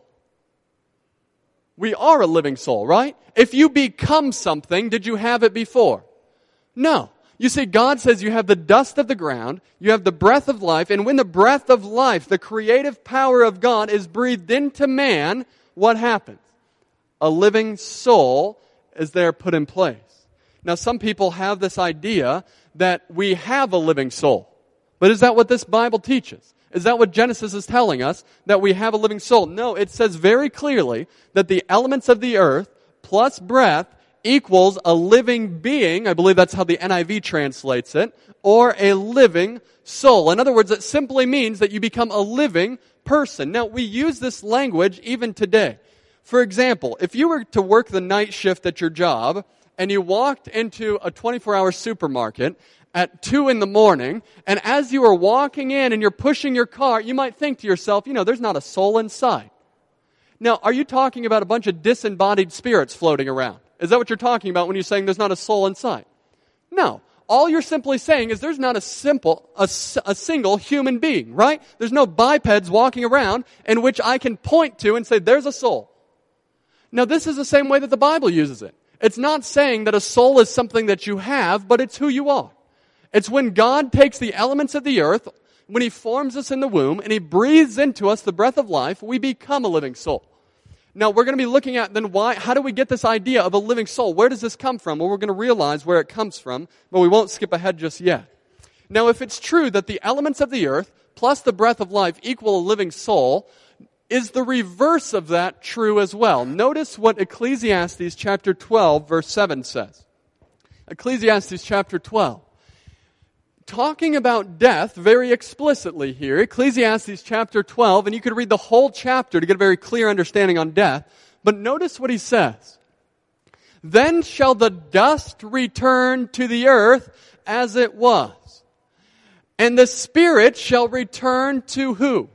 We are a living soul, right? If you become something, did you have it before? No. You see, God says you have the dust of the ground, you have the breath of life, and when the breath of life, the creative power of God, is breathed into man, what happens? A living soul is there put in place. Now, some people have this idea that we have a living soul. But is that what this Bible teaches? Is that what Genesis is telling us, that we have a living soul? No, it says very clearly that the elements of the earth plus breath equals a living being. I believe that's how the NIV translates it, or a living soul. In other words, it simply means that you become a living person. Now, we use this language even today. For example, if you were to work the night shift at your job and you walked into a 24-hour supermarket at 2 in the morning, and as you are walking in and you're pushing your cart, you might think to yourself, there's not a soul inside. Now, are you talking about a bunch of disembodied spirits floating around? Is that what you're talking about when you're saying there's not a soul inside? No. All you're simply saying is there's not a single human being, right? There's no bipeds walking around in which I can point to and say there's a soul. Now, this is the same way that the Bible uses it. It's not saying that a soul is something that you have, but it's who you are. It's when God takes the elements of the earth, when He forms us in the womb, and He breathes into us the breath of life, we become a living soul. Now, we're going to be looking at then how do we get this idea of a living soul? Where does this come from? Well, we're going to realize where it comes from, but we won't skip ahead just yet. Now, if it's true that the elements of the earth plus the breath of life equal a living soul, is the reverse of that true as well? Notice what Ecclesiastes chapter 12, verse 7 says. Ecclesiastes chapter 12. Talking about death very explicitly here, Ecclesiastes chapter 12, and you could read the whole chapter to get a very clear understanding on death, but notice what he says. Then shall the dust return to the earth as it was, and the spirit shall return to who?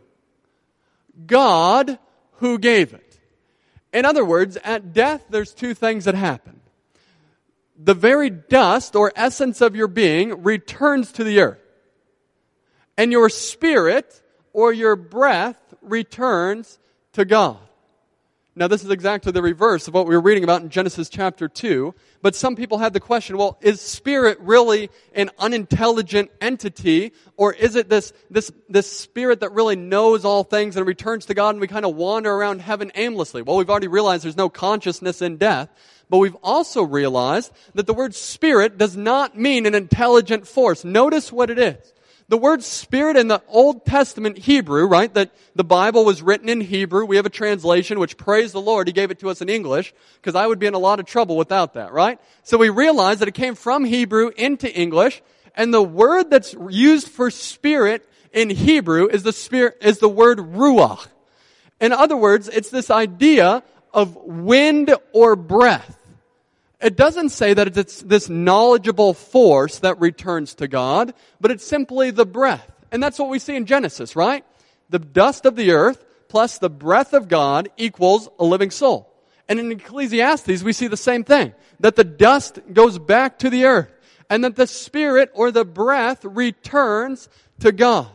God who gave it. In other words, at death there's two things that happen. The very dust or essence of your being returns to the earth. And your spirit or your breath returns to God. Now, this is exactly the reverse of what we were reading about in Genesis chapter 2. But some people had the question, well, is spirit really an unintelligent entity? Or is it this spirit that really knows all things and returns to God and we kind of wander around heaven aimlessly? Well, we've already realized there's no consciousness in death. But we've also realized that the word spirit does not mean an intelligent force. Notice what it is. The word spirit in the Old Testament Hebrew, right, that the Bible was written in Hebrew. We have a translation, which, praise the Lord, He gave it to us in English, because I would be in a lot of trouble without that, right? So we realize that it came from Hebrew into English, and the word that's used for spirit in Hebrew is the word ruach. In other words, it's this idea of wind or breath. It doesn't say that it's this knowledgeable force that returns to God, but it's simply the breath. And that's what we see in Genesis, right? The dust of the earth plus the breath of God equals a living soul. And in Ecclesiastes, we see the same thing, that the dust goes back to the earth, and that the spirit or the breath returns to God.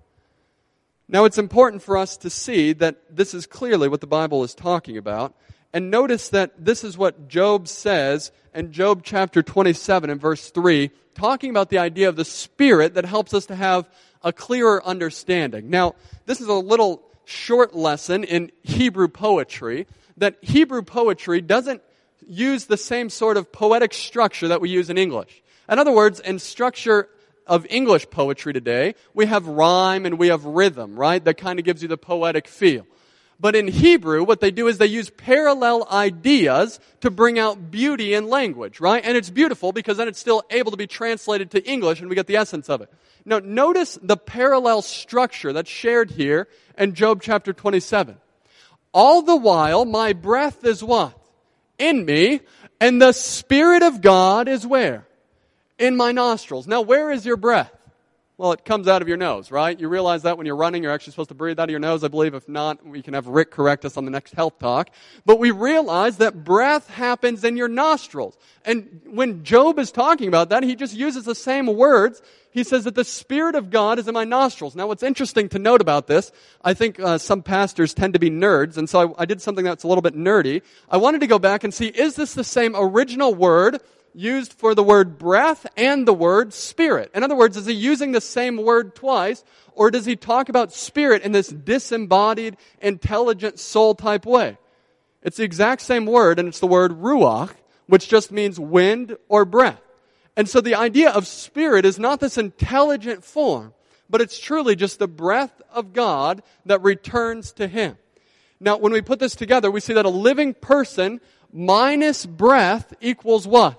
Now, it's important for us to see that this is clearly what the Bible is talking about. And notice that this is what Job says in Job chapter 27 and verse 3, talking about the idea of the Spirit that helps us to have a clearer understanding. Now, this is a little short lesson in Hebrew poetry, that Hebrew poetry doesn't use the same sort of poetic structure that we use in English. In other words, in structure of English poetry today, we have rhyme and we have rhythm, right? That kind of gives you the poetic feel. But in Hebrew, what they do is they use parallel ideas to bring out beauty in language, right? And it's beautiful because then it's still able to be translated to English and we get the essence of it. Now, notice the parallel structure that's shared here in Job chapter 27. All the while, my breath is what? In me, and the Spirit of God is where? In my nostrils. Now, where is your breath? Well, it comes out of your nose, right? You realize that when you're running, you're actually supposed to breathe out of your nose, I believe. If not, we can have Rick correct us on the next health talk. But we realize that breath happens in your nostrils. And when Job is talking about that, he just uses the same words. He says that the Spirit of God is in my nostrils. Now, what's interesting to note about this, I think some pastors tend to be nerds, and so I did something that's a little bit nerdy. I wanted to go back and see, is this the same original word used for the word breath and the word spirit? In other words, is he using the same word twice, or does he talk about spirit in this disembodied, intelligent soul type way? It's the exact same word, and it's the word ruach, which just means wind or breath. And so the idea of spirit is not this intelligent form, but it's truly just the breath of God that returns to Him. Now, when we put this together, we see that a living person minus breath equals what?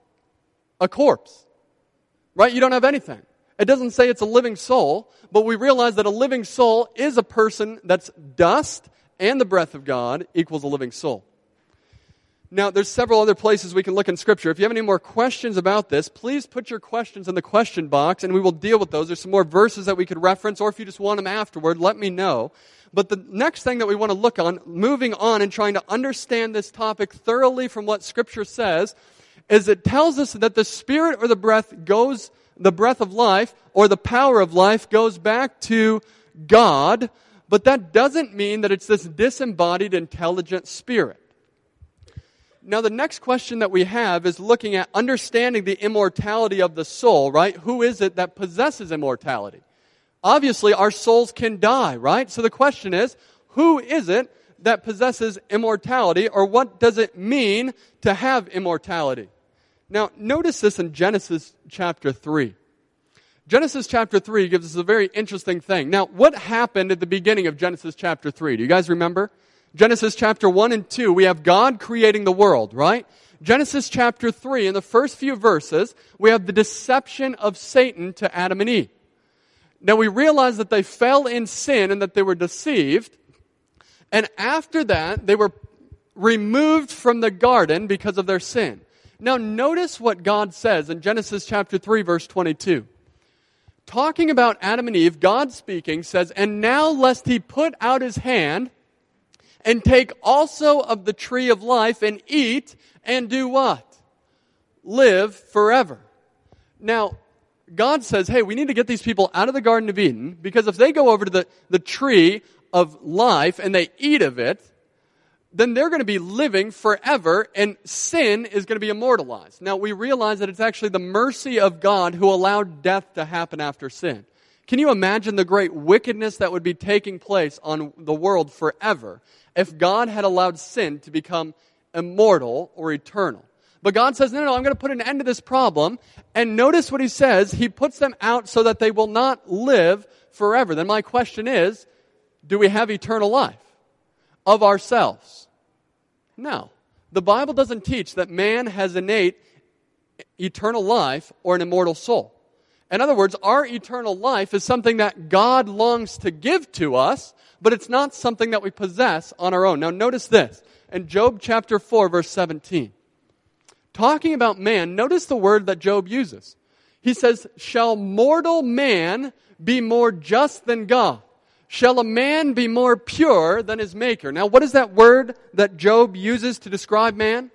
A corpse, right? You don't have anything. It doesn't say it's a living soul, but we realize that a living soul is a person that's dust, and the breath of God equals a living soul. Now, there's several other places we can look in Scripture. If you have any more questions about this, please put your questions in the question box, and we will deal with those. There's some more verses that we could reference, or if you just want them afterward, let me know. But the next thing that we want to look on, moving on and trying to understand this topic thoroughly from what Scripture says, is it tells us that the spirit or the breath of life or the power of life goes back to God, but that doesn't mean that it's this disembodied, intelligent spirit. Now, the next question that we have is looking at understanding the immortality of the soul, right? Who is it that possesses immortality? Obviously, our souls can die, right? So the question is, who is it that possesses immortality, or what does it mean to have immortality? Now, notice this in Genesis chapter 3. Genesis chapter 3 gives us a very interesting thing. Now, what happened at the beginning of Genesis chapter 3? Do you guys remember? Genesis chapter 1 and 2, we have God creating the world, right? Genesis chapter 3, in the first few verses, we have the deception of Satan to Adam and Eve. Now, we realize that they fell in sin and that they were deceived. And after that, they were removed from the garden because of their sin. Now, notice what God says in Genesis chapter 3, verse 22. Talking about Adam and Eve, God speaking says, "And now lest he put out his hand and take also of the tree of life and eat and do what? Live forever." Now, God says, hey, we need to get these people out of the Garden of Eden, because if they go over to the tree of life and they eat of it, then they're going to be living forever, and sin is going to be immortalized. Now, we realize that it's actually the mercy of God who allowed death to happen after sin. Can you imagine the great wickedness that would be taking place on the world forever if God had allowed sin to become immortal or eternal? But God says, no, I'm going to put an end to this problem. And notice what he says. He puts them out so that they will not live forever. Then my question is, do we have eternal life of ourselves? No. The Bible doesn't teach that man has innate eternal life or an immortal soul. In other words, our eternal life is something that God longs to give to us, but it's not something that we possess on our own. Now notice this, in Job chapter 4, verse 17. Talking about man, notice the word that Job uses. He says, shall mortal man be more just than God? Shall a man be more pure than his maker? Now, what is that word that Job uses to describe man?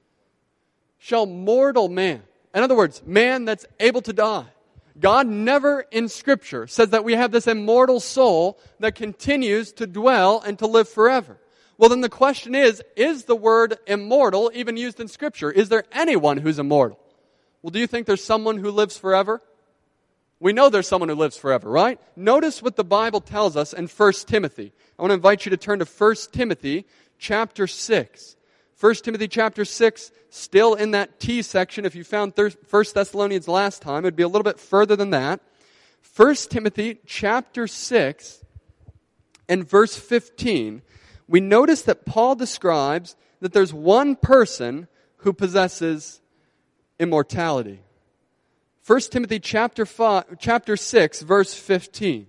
Shall mortal man. In other words, man that's able to die. God never in Scripture says that we have this immortal soul that continues to dwell and to live forever. Well, then the question is the word immortal even used in Scripture? Is there anyone who's immortal? Well, do you think there's someone who lives forever? We know there's someone who lives forever, right? Notice what the Bible tells us in 1 Timothy. I want to invite you to turn to 1 Timothy chapter 6. 1 Timothy chapter 6, still in that T section. If you found 1 Thessalonians last time, it would be a little bit further than that. 1 Timothy chapter 6 and verse 15, we notice that Paul describes that there's one person who possesses immortality. 1 Timothy chapter 6, verse 15.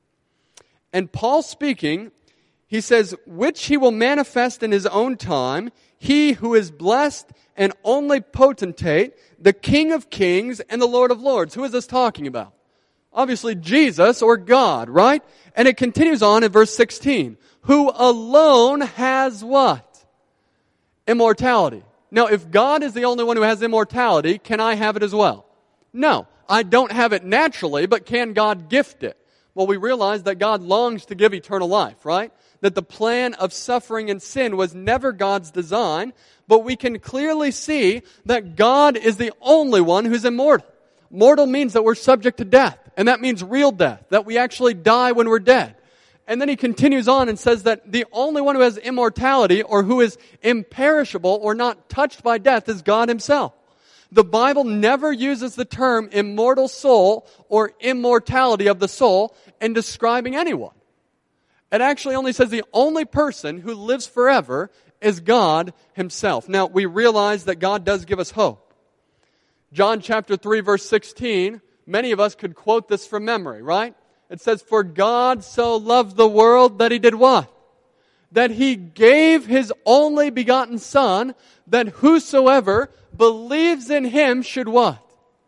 And Paul speaking, he says, which he will manifest in his own time, he who is blessed and only potentate, the King of kings and the Lord of lords. Who is this talking about? Obviously Jesus or God, right? And it continues on in verse 16. Who alone has what? Immortality. Now, if God is the only one who has immortality, can I have it as well? No, I don't have it naturally, but can God gift it? Well, we realize that God longs to give eternal life, right? That the plan of suffering and sin was never God's design, but we can clearly see that God is the only one who's immortal. Mortal means that we're subject to death, and that means real death, that we actually die when we're dead. And then he continues on and says that the only one who has immortality or who is imperishable or not touched by death is God himself. The Bible never uses the term immortal soul or immortality of the soul in describing anyone. It actually only says the only person who lives forever is God himself. Now, we realize that God does give us hope. John chapter 3, verse 16, many of us could quote this from memory, right? It says, for God so loved the world that he did what? That he gave his only begotten Son, that whosoever believes in him should what?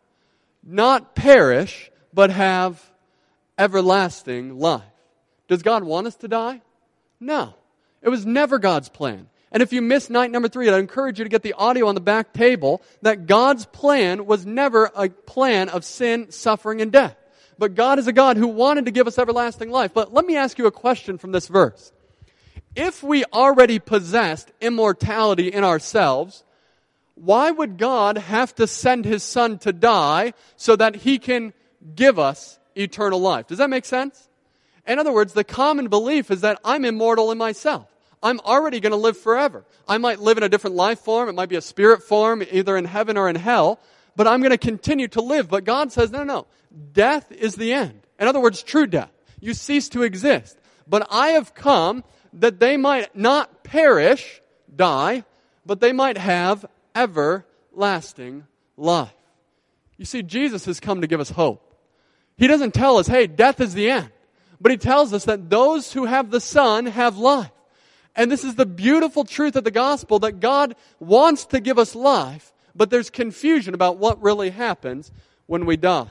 Not perish, but have everlasting life. Does God want us to die? No. It was never God's plan. And if you missed night number 3, I'd encourage you to get the audio on the back table, that God's plan was never a plan of sin, suffering, and death. But God is a God who wanted to give us everlasting life. But let me ask you a question from this verse. If we already possessed immortality in ourselves, why would God have to send his Son to die so that he can give us eternal life? Does that make sense? In other words, the common belief is that I'm immortal in myself. I'm already going to live forever. I might live in a different life form. It might be a spirit form, either in heaven or in hell. But I'm going to continue to live. But God says, no. Death is the end. In other words, true death. You cease to exist. But I have come that they might not perish, die, but they might have everlasting life. You see, Jesus has come to give us hope. He doesn't tell us, hey, death is the end. But he tells us that those who have the Son have life. And this is the beautiful truth of the gospel, that God wants to give us life, but there's confusion about what really happens when we die.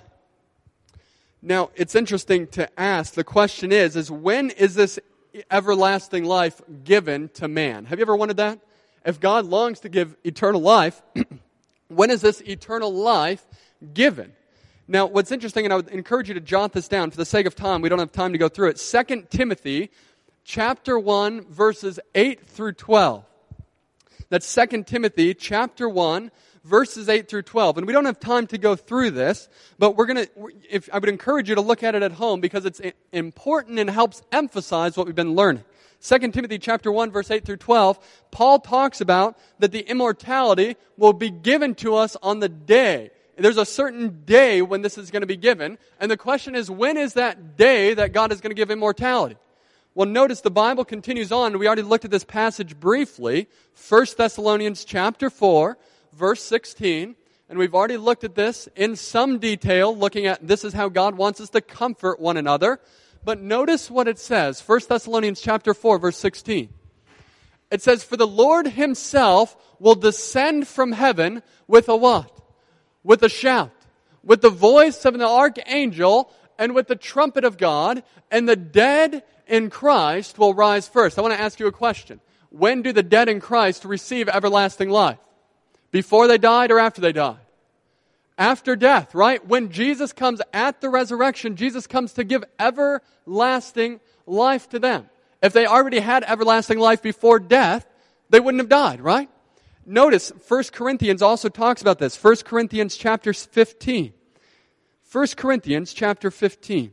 Now, it's interesting to ask, the question is when is this everlasting life given to man? Have you ever wondered that? If God longs to give eternal life, when is this eternal life given? Now, what's interesting, and I would encourage you to jot this down for the sake of time, we don't have time to go through it. 2 Timothy chapter 1, verses 8 through 12. That's 2 Timothy chapter 1, verses 8 through 12. And we don't have time to go through this, but I would encourage you to look at it at home because it's important and helps emphasize what we've been learning. 2 Timothy chapter 1, verse 8 through 12, Paul talks about that the immortality will be given to us on the day. There's a certain day when this is going to be given. And the question is, when is that day that God is going to give immortality? Well, notice the Bible continues on. We already looked at this passage briefly. 1 Thessalonians chapter 4, verse 16. And we've already looked at this in some detail, looking at this is how God wants us to comfort one another. But notice what it says. 1 Thessalonians chapter 4, verse 16. It says, "For the Lord himself will descend from heaven with a" what? "With a shout, with the voice of an archangel, and with the trumpet of God, and the dead in Christ will rise first." I want to ask you a question. When do the dead in Christ receive everlasting life? Before they died or after they died? After death, right? When Jesus comes at the resurrection, Jesus comes to give everlasting life to them. If they already had everlasting life before death, they wouldn't have died, right? Notice, 1 Corinthians also talks about this. 1 Corinthians chapter 15. 1 Corinthians chapter 15.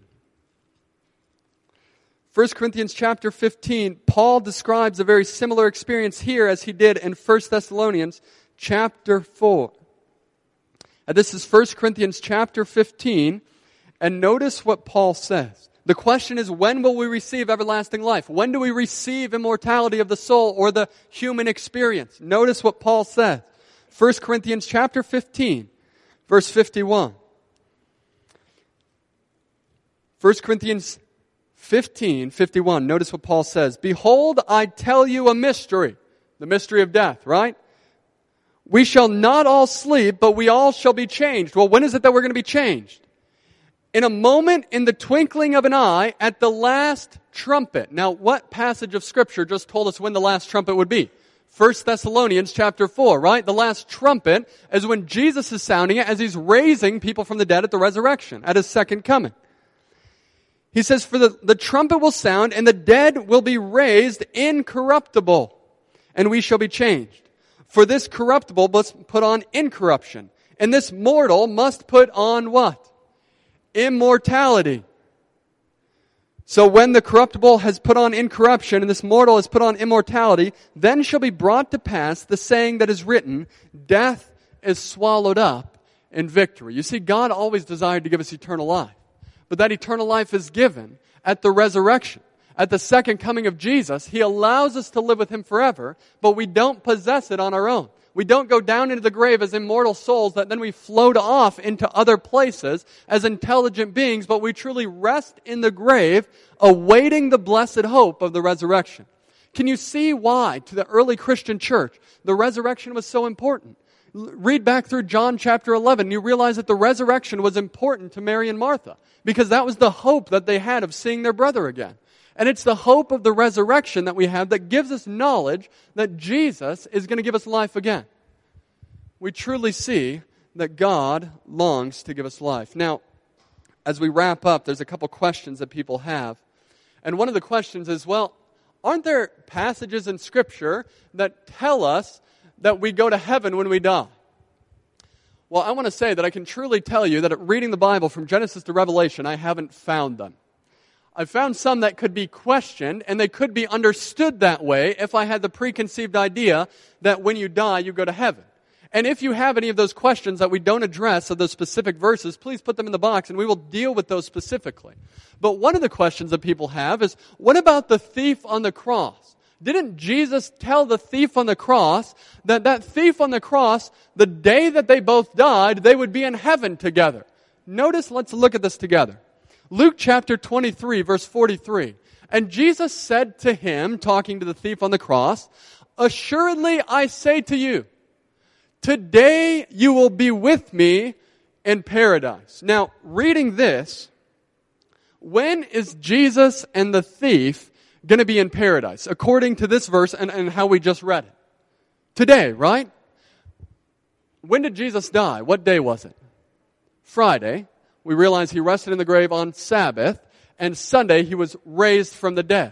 1 Corinthians chapter 15, Paul describes a very similar experience here as he did in 1 Thessalonians chapter 4. And this is 1 Corinthians chapter 15, and notice what Paul says. The question is, when will we receive everlasting life? When do we receive immortality of the soul or the human experience? Notice what Paul says. 1 Corinthians chapter 15, verse 51. 1 Corinthians 15, 51. Notice what Paul says. "Behold, I tell you a mystery." The mystery of death, right? "We shall not all sleep, but we all shall be changed." Well, when is it that we're going to be changed? "In a moment, in the twinkling of an eye, at the last trumpet." Now, what passage of Scripture just told us when the last trumpet would be? 1 Thessalonians chapter 4, right? The last trumpet is when Jesus is sounding it as he's raising people from the dead at the resurrection, at his second coming. He says, "For the trumpet will sound, and the dead will be raised incorruptible, and we shall be changed. For this corruptible must put on incorruption, and this mortal must put on" what? "Immortality." "So when the corruptible has put on incorruption, and this mortal has put on immortality, then shall be brought to pass the saying that is written, death is swallowed up in victory." You see, God always desired to give us eternal life. But that eternal life is given at the resurrection. At the second coming of Jesus, He allows us to live with Him forever, but we don't possess it on our own. We don't go down into the grave as immortal souls that then we float off into other places as intelligent beings, but we truly rest in the grave, awaiting the blessed hope of the resurrection. Can you see why, to the early Christian church, the resurrection was so important? Read back through John chapter 11, and you realize that the resurrection was important to Mary and Martha, because that was the hope that they had of seeing their brother again. And it's the hope of the resurrection that we have that gives us knowledge that Jesus is going to give us life again. We truly see that God longs to give us life. Now, as we wrap up, there's a couple questions that people have. And one of the questions is, well, aren't there passages in Scripture that tell us that we go to heaven when we die? Well, I want to say that I can truly tell you that at reading the Bible from Genesis to Revelation, I haven't found them. I've found some that could be questioned, and they could be understood that way if I had the preconceived idea that when you die, you go to heaven. And if you have any of those questions that we don't address of those specific verses, please put them in the box, and we will deal with those specifically. But one of the questions that people have is, what about the thief on the cross? Didn't Jesus tell the thief on the cross that thief on the cross, the day that they both died, they would be in heaven together? Notice, let's look at this together. Luke chapter 23, verse 43. "And Jesus said to him," talking to the thief on the cross, "Assuredly I say to you, today you will be with me in paradise." Now, reading this, when is Jesus and the thief going to be in paradise, according to this verse and how we just read it? Today, right? When did Jesus die? What day was it? Friday. we realize he rested in the grave on Sabbath, and Sunday he was raised from the dead.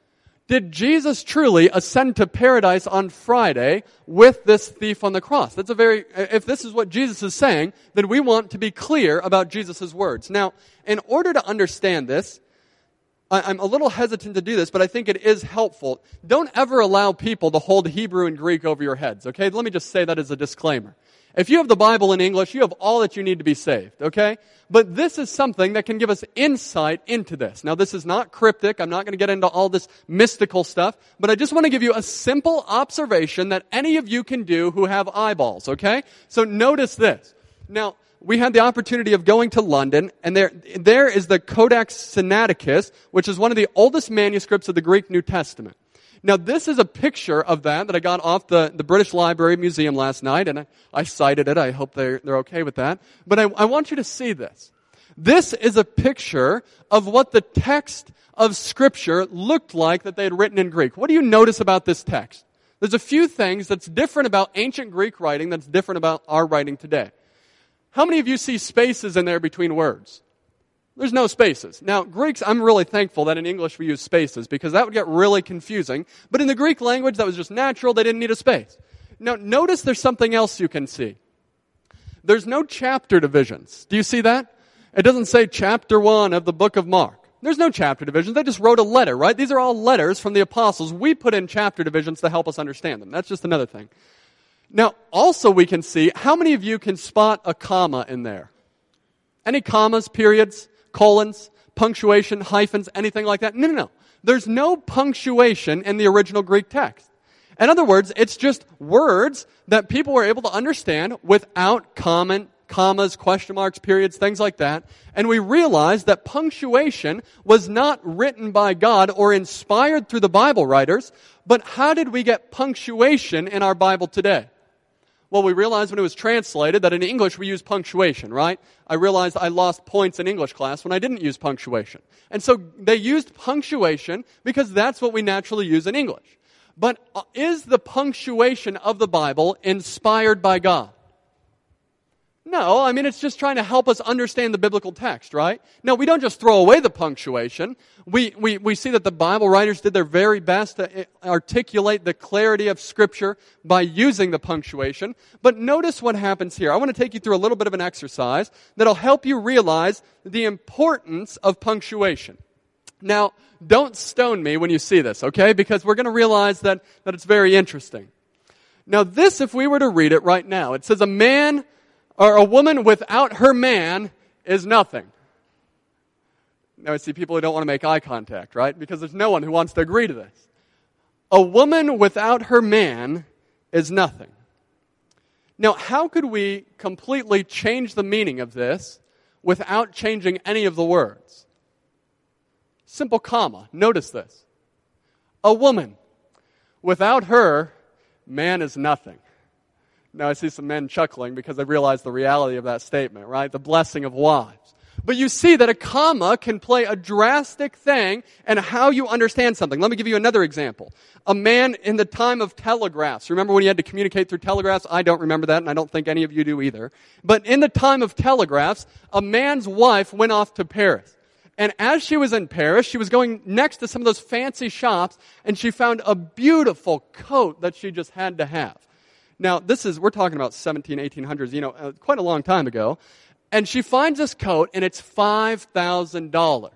Did Jesus truly ascend to paradise on Friday with this thief on the cross? If this is what Jesus is saying, then we want to be clear about Jesus' words. Now, in order to understand this, I'm a little hesitant to do this, but I think it is helpful. Don't ever allow people to hold Hebrew and Greek over your heads, okay? Let me just say that as a disclaimer. If you have the Bible in English, you have all that you need to be saved, okay? But this is something that can give us insight into this. Now, this is not cryptic. I'm not going to get into all this mystical stuff, but I just want to give you a simple observation that any of you can do who have eyeballs, okay? So notice this. Now, we had the opportunity of going to London, and there is the Codex Sinaiticus, which is one of the oldest manuscripts of the Greek New Testament. Now, this is a picture of that I got off the British Library Museum last night, and I cited it. I hope they're okay with that. But I want you to see this. This is a picture of what the text of Scripture looked like that they had written in Greek. What do you notice about this text? There's a few things that's different about ancient Greek writing that's different about our writing today. How many of you see spaces in there between words? There's no spaces. Now, Greeks, I'm really thankful that in English we use spaces because that would get really confusing. But in the Greek language, that was just natural. They didn't need a space. Now, notice there's something else you can see. There's no chapter divisions. Do you see that? It doesn't say chapter 1 of the book of Mark. There's no chapter divisions. They just wrote a letter, right? These are all letters from the apostles. We put in chapter divisions to help us understand them. That's just another thing. Now, also we can see, how many of you can spot a comma in there? Any commas, periods, colons, punctuation, hyphens, anything like that? No. There's no punctuation in the original Greek text. In other words, it's just words that people were able to understand without commas, question marks, periods, things like that. And we realized that punctuation was not written by God or inspired through the Bible writers, but how did we get punctuation in our Bible today? Well, we realized when it was translated that in English we use punctuation, right? I realized I lost points in English class when I didn't use punctuation. And so they used punctuation because that's what we naturally use in English. But is the punctuation of the Bible inspired by God? No, I mean, it's just trying to help us understand the biblical text, right? No, we don't just throw away the punctuation. We see that the Bible writers did their very best to articulate the clarity of Scripture by using the punctuation. But notice what happens here. I want to take you through a little bit of an exercise that'll help you realize the importance of punctuation. Now, don't stone me when you see this, okay? Because we're going to realize that it's very interesting. Now, this, if we were to read it right now, it says a woman without her man is nothing. Now I see people who don't want to make eye contact, right? Because there's no one who wants to agree to this. A woman without her man is nothing. Now, how could we completely change the meaning of this without changing any of the words? Simple comma. Notice this. A woman without her man is nothing. Now I see some men chuckling because they realize the reality of that statement, right? The blessing of wives. But you see that a comma can play a drastic thing in how you understand something. Let me give you another example. A man in the time of telegraphs. Remember when you had to communicate through telegraphs? I don't remember that, and I don't think any of you do either. But in the time of telegraphs, a man's wife went off to Paris. And as she was in Paris, she was going next to some of those fancy shops, and she found a beautiful coat that she just had to have. Now, we're talking about 1800s, quite a long time ago. And she finds this coat, and it's $5,000.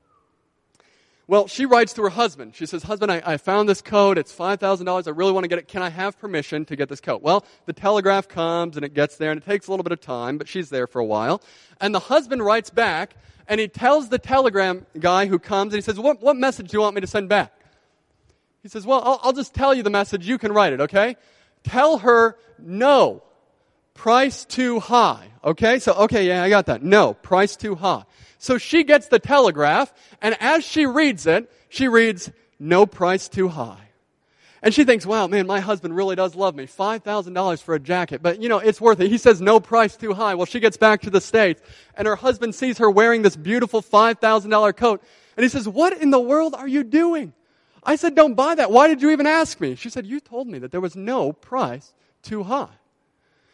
Well, she writes to her husband. She says, husband, I found this coat. It's $5,000. I really want to get it. Can I have permission to get this coat? Well, the telegraph comes, and it gets there, and it takes a little bit of time, but she's there for a while. And the husband writes back, and he tells the telegram guy who comes, and he says, what message do you want me to send back? He says, well, I'll just tell you the message. You can write it, okay? Tell her, no, price too high. Okay, I got that. No, price too high. So she gets the telegraph, and as she reads it, she reads, no price too high. And she thinks, wow, man, my husband really does love me. $5,000 for a jacket, but it's worth it. He says, no price too high. Well, she gets back to the States, and her husband sees her wearing this beautiful $5,000 coat, and he says, what in the world are you doing? I said, don't buy that. Why did you even ask me? She said, you told me that there was no price too high.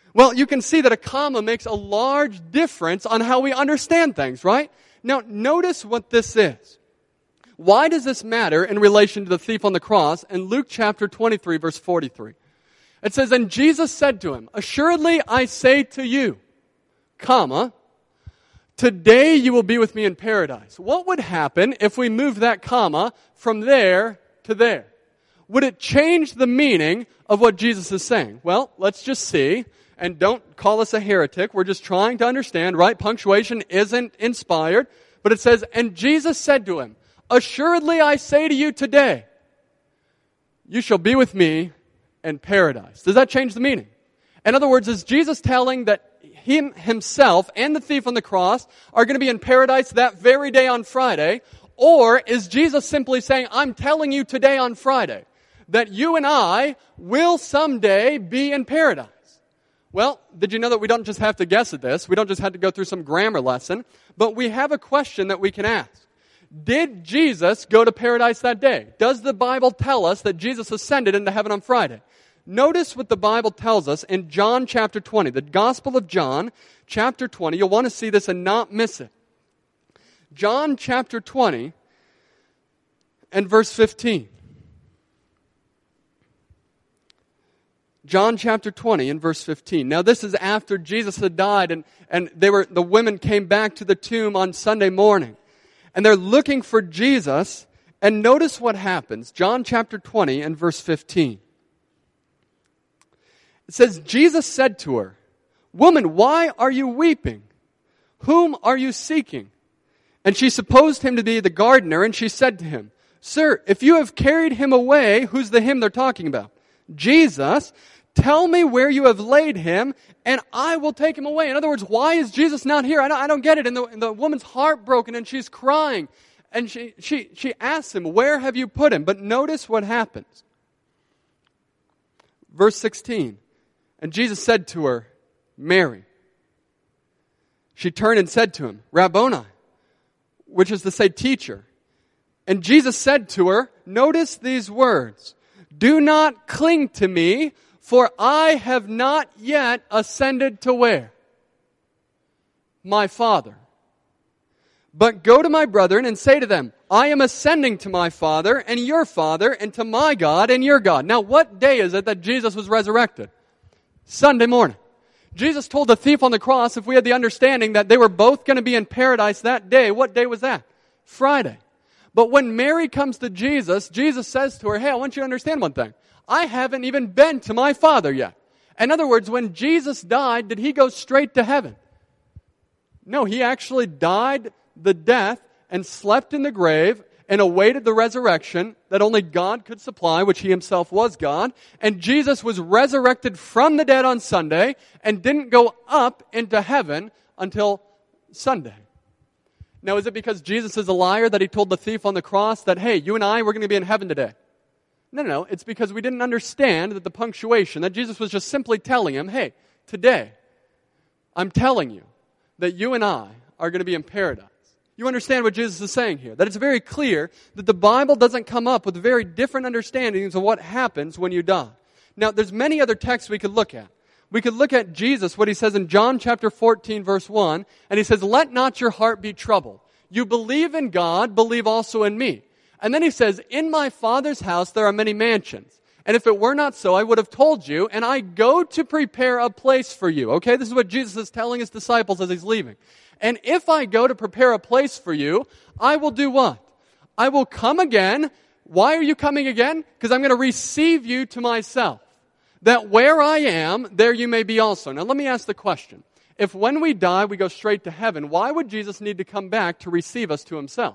Well, you can see that a comma makes a large difference on how we understand things, right? Now, notice what this is. Why does this matter in relation to the thief on the cross? In Luke chapter 23, verse 43. It says, "And Jesus said to him, 'Assuredly I say to you, comma, today you will be with me in paradise.'" What would happen if we moved that comma from there to there? Would it change the meaning of what Jesus is saying? Well, let's just see. And don't call us a heretic. We're just trying to understand, right? Punctuation isn't inspired. But it says, "And Jesus said to him, 'Assuredly I say to you today, you shall be with me in paradise.'" Does that change the meaning? In other words, is Jesus telling that himself and the thief on the cross are going to be in paradise that very day on Friday? Or is Jesus simply saying, "I'm telling you today on Friday that you and I will someday be in paradise"? Well, did you know that we don't just have to guess at this? We don't just have to go through some grammar lesson. But we have a question that we can ask. Did Jesus go to paradise that day? Does the Bible tell us that Jesus ascended into heaven on Friday? Notice what the Bible tells us in John chapter 20. The Gospel of John chapter 20. You'll want to see this and not miss it. John chapter 20 and verse 15. John chapter 20 and verse 15. Now this is after Jesus had died and the women came back to the tomb on Sunday morning. And they're looking for Jesus. And notice what happens. John chapter 20 and verse 15. It says, "Jesus said to her, 'Woman, why are you weeping? Whom are you seeking?' And she supposed him to be the gardener, and she said to him, 'Sir, if you have carried him away,'" who's the him they're talking about? "'Jesus, tell me where you have laid him, and I will take him away.'" In other words, why is Jesus not here? I don't get it. And the woman's heartbroken, and she's crying. And she asks him, "Where have you put him?" But notice what happens. Verse 16. "And Jesus said to her, 'Mary.' She turned and said to him, 'Rabboni,' which is to say, teacher. And Jesus said to her," notice these words, "'Do not cling to me, for I have not yet ascended to where? My Father. But go to my brethren and say to them, I am ascending to my Father and your Father, and to my God and your God.'" Now, what day is it that Jesus was resurrected? Sunday morning. Jesus told the thief on the cross, if we had the understanding that they were both going to be in paradise that day, what day was that? Friday. But when Mary comes to Jesus, Jesus says to her, "Hey, I want you to understand one thing. I haven't even been to my Father yet." In other words, when Jesus died, did he go straight to heaven? No, he actually died the death and slept in the grave and awaited the resurrection that only God could supply, which he himself was God. And Jesus was resurrected from the dead on Sunday and didn't go up into heaven until Sunday. Now, is it because Jesus is a liar that he told the thief on the cross that, "Hey, you and I, we're going to be in heaven today"? No. It's because we didn't understand that the punctuation, that Jesus was just simply telling him, "Hey, today, I'm telling you that you and I are going to be in paradise." You understand what Jesus is saying here? That it's very clear that the Bible doesn't come up with very different understandings of what happens when you die. Now, there's many other texts we could look at. We could look at Jesus, what he says in John chapter 14, verse 1, and he says, "Let not your heart be troubled. You believe in God, believe also in me." And then he says, "In my Father's house there are many mansions. And if it were not so, I would have told you, and I go to prepare a place for you." Okay, this is what Jesus is telling his disciples as he's leaving. "And if I go to prepare a place for you, I will do what? I will come again." Why are you coming again? Because I'm going to receive you to myself, that where I am, there you may be also. Now let me ask the question. If when we die, we go straight to heaven, why would Jesus need to come back to receive us to himself?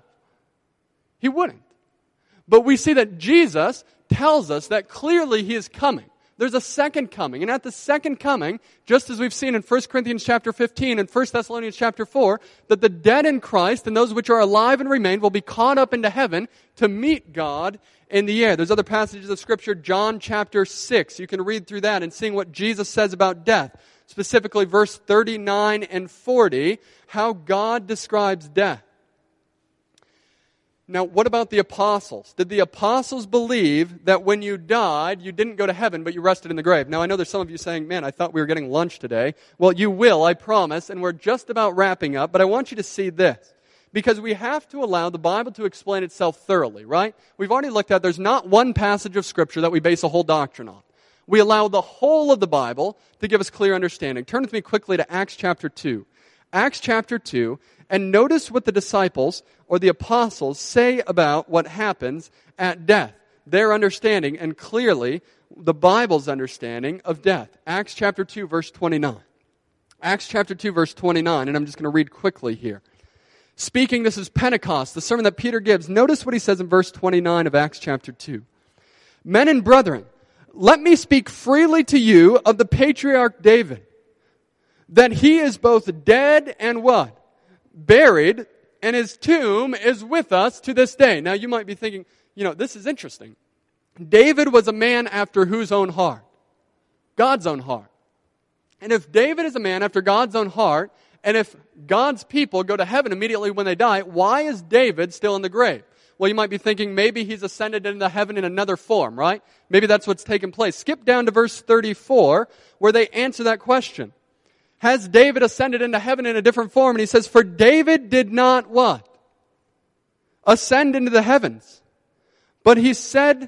He wouldn't. But we see that Jesus tells us that clearly he is coming. There's a second coming. And at the second coming, just as we've seen in 1 Corinthians chapter 15 and 1 Thessalonians chapter 4, that the dead in Christ and those which are alive and remain will be caught up into heaven to meet God in the air. There's other passages of Scripture, John chapter 6. You can read through that and seeing what Jesus says about death. Specifically verse 39 and 40, how God describes death. Now, what about the apostles? Did the apostles believe that when you died, you didn't go to heaven, but you rested in the grave? Now, I know there's some of you saying, man, I thought we were getting lunch today. Well, you will, I promise, and we're just about wrapping up, but I want you to see this. Because we have to allow the Bible to explain itself thoroughly, right? We've already looked at there's not one passage of Scripture that we base a whole doctrine on. We allow the whole of the Bible to give us clear understanding. Turn with me quickly to Acts chapter 2. Acts chapter 2, and notice what the disciples or the apostles say about what happens at death. Their understanding, and clearly the Bible's understanding of death. Acts chapter 2, verse 29. Acts chapter 2, verse 29, and I'm just going to read quickly here. Speaking, this is Pentecost, the sermon that Peter gives. Notice what he says in verse 29 of Acts chapter 2. Men and brethren, let me speak freely to you of the patriarch David, that he is both dead and what? Buried, and his tomb is with us to this day. Now you might be thinking, this is interesting. David was a man after whose own heart? God's own heart. And if David is a man after God's own heart, and if God's people go to heaven immediately when they die, why is David still in the grave? Well, you might be thinking maybe he's ascended into heaven in another form, right? Maybe that's what's taken place. Skip down to verse 34 where they answer that question. Has David ascended into heaven in a different form? And he says, for David did not what? Ascend into the heavens. But he says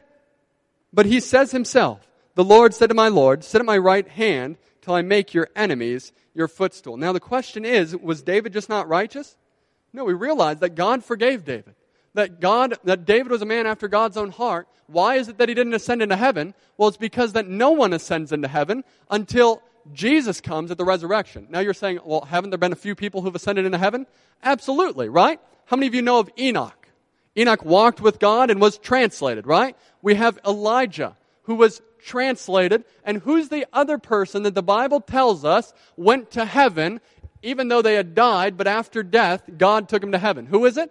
himself, the Lord said to my Lord, sit at my right hand till I make your enemies your footstool. Now the question is, was David just not righteous? No, we realize that God forgave David. That David was a man after God's own heart. Why is it that he didn't ascend into heaven? Well, it's because that no one ascends into heaven until Jesus comes at the resurrection. Now you're saying, well, haven't there been a few people who've ascended into heaven? Absolutely, right? How many of you know of Enoch? Enoch walked with God and was translated, right? We have Elijah, who was translated. And who's the other person that the Bible tells us went to heaven, even though they had died, but after death, God took him to heaven? Who is it?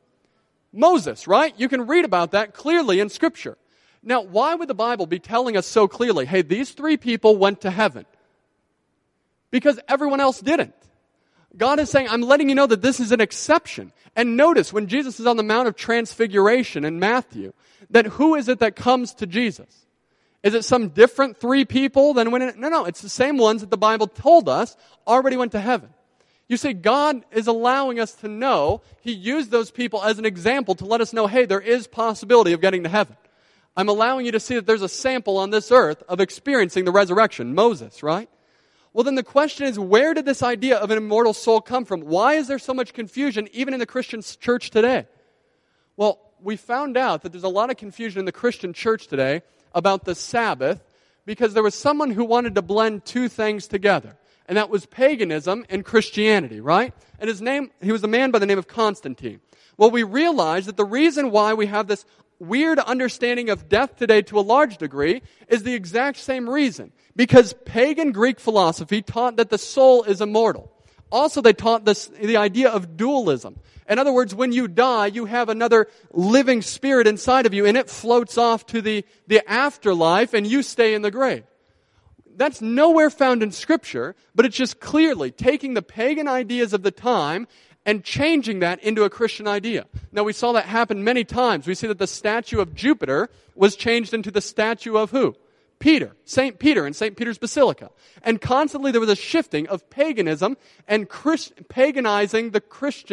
Moses, right? You can read about that clearly in Scripture. Now, why would the Bible be telling us so clearly, hey, these three people went to heaven? Because everyone else didn't. God is saying, I'm letting you know that this is an exception. And notice, when Jesus is on the Mount of Transfiguration in Matthew, that who is it that comes to Jesus? Is it some different three people than when it? No, it's the same ones that the Bible told us already went to heaven. You see, God is allowing us to know, He used those people as an example to let us know, hey, there is possibility of getting to heaven. I'm allowing you to see that there's a sample on this earth of experiencing the resurrection. Moses, right? Well, then the question is, where did this idea of an immortal soul come from? Why is there so much confusion even in the Christian church today? Well, we found out that there's a lot of confusion in the Christian church today about the Sabbath because there was someone who wanted to blend two things together. And that was paganism and Christianity, right? And he was a man by the name of Constantine. Well, we realize that the reason why we have this weird understanding of death today to a large degree is the exact same reason. Because pagan Greek philosophy taught that the soul is immortal. Also, they taught the idea of dualism. In other words, when you die, you have another living spirit inside of you, and it floats off to the afterlife, and you stay in the grave. That's nowhere found in Scripture, but it's just clearly taking the pagan ideas of the time and changing that into a Christian idea. Now, we saw that happen many times. We see that the statue of Jupiter was changed into the statue of who? Peter, St. Peter in St. Peter's Basilica. And constantly there was a shifting of paganism and Christianizing the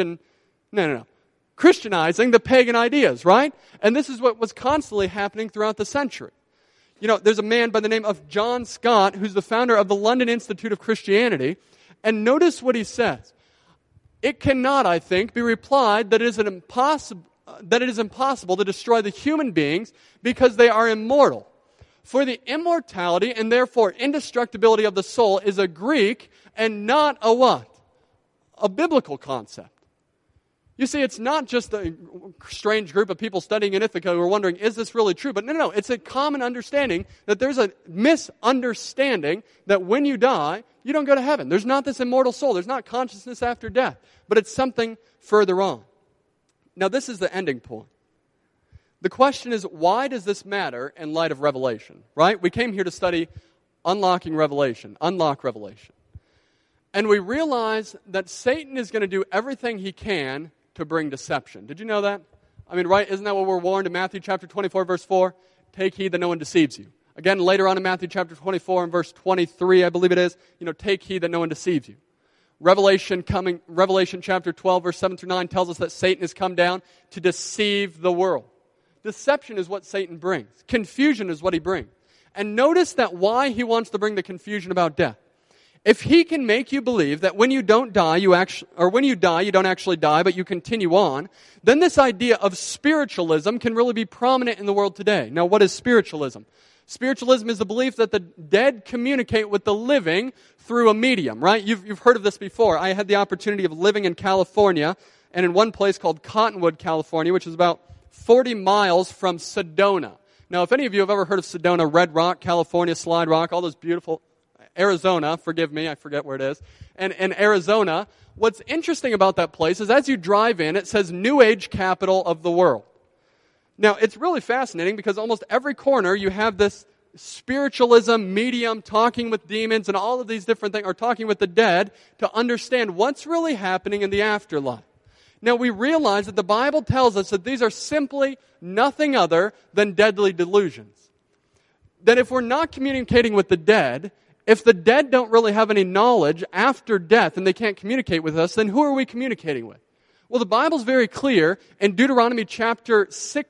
pagan ideas, right? And this is what was constantly happening throughout the century. There's a man by the name of John Scott who's the founder of the London Institute of Christianity. And notice what he says. It cannot, I think, be replied that it is impossible to destroy the human beings because they are immortal. For the immortality and therefore indestructibility of the soul is a Greek and not a what? A biblical concept. You see, it's not just a strange group of people studying in Ithaca who are wondering, is this really true? But no, it's a common understanding that there's a misunderstanding that when you die, you don't go to heaven. There's not this immortal soul. There's not consciousness after death. But it's something further on. Now, this is the ending point. The question is, why does this matter in light of Revelation? Right? We came here to study unlock Revelation. And we realize that Satan is going to do everything he can to bring deception. Did you know that? I mean, right? Isn't that what we're warned in Matthew chapter 24, verse 4? Take heed that no one deceives you. Again, later on in Matthew chapter 24 and verse 23, I believe it is, take heed that no one deceives you. Revelation chapter 12, verse 7 through 9 tells us that Satan has come down to deceive the world. Deception is what Satan brings. Confusion is what he brings. And notice that why he wants to bring the confusion about death. If he can make you believe that when you don't die, when you die, you don't actually die, but you continue on, then this idea of spiritualism can really be prominent in the world today. Now, what is spiritualism? Spiritualism is the belief that the dead communicate with the living through a medium, right? You've heard of this before. I had the opportunity of living in California, and in one place called Cottonwood, California, which is about 40 miles from Sedona. Now, if any of you have ever heard of Sedona, Red Rock, California, Slide Rock, all those beautiful... Arizona, forgive me, I forget where it is. And Arizona, what's interesting about that place is as you drive in, it says New Age capital of the world. Now, it's really fascinating because almost every corner you have this spiritualism, medium, talking with demons, and all of these different things, or talking with the dead to understand what's really happening in the afterlife. Now, we realize that the Bible tells us that these are simply nothing other than deadly delusions. That if we're not communicating with the dead, if the dead don't really have any knowledge after death and they can't communicate with us, then who are we communicating with? Well, the Bible's very clear in Deuteronomy chapter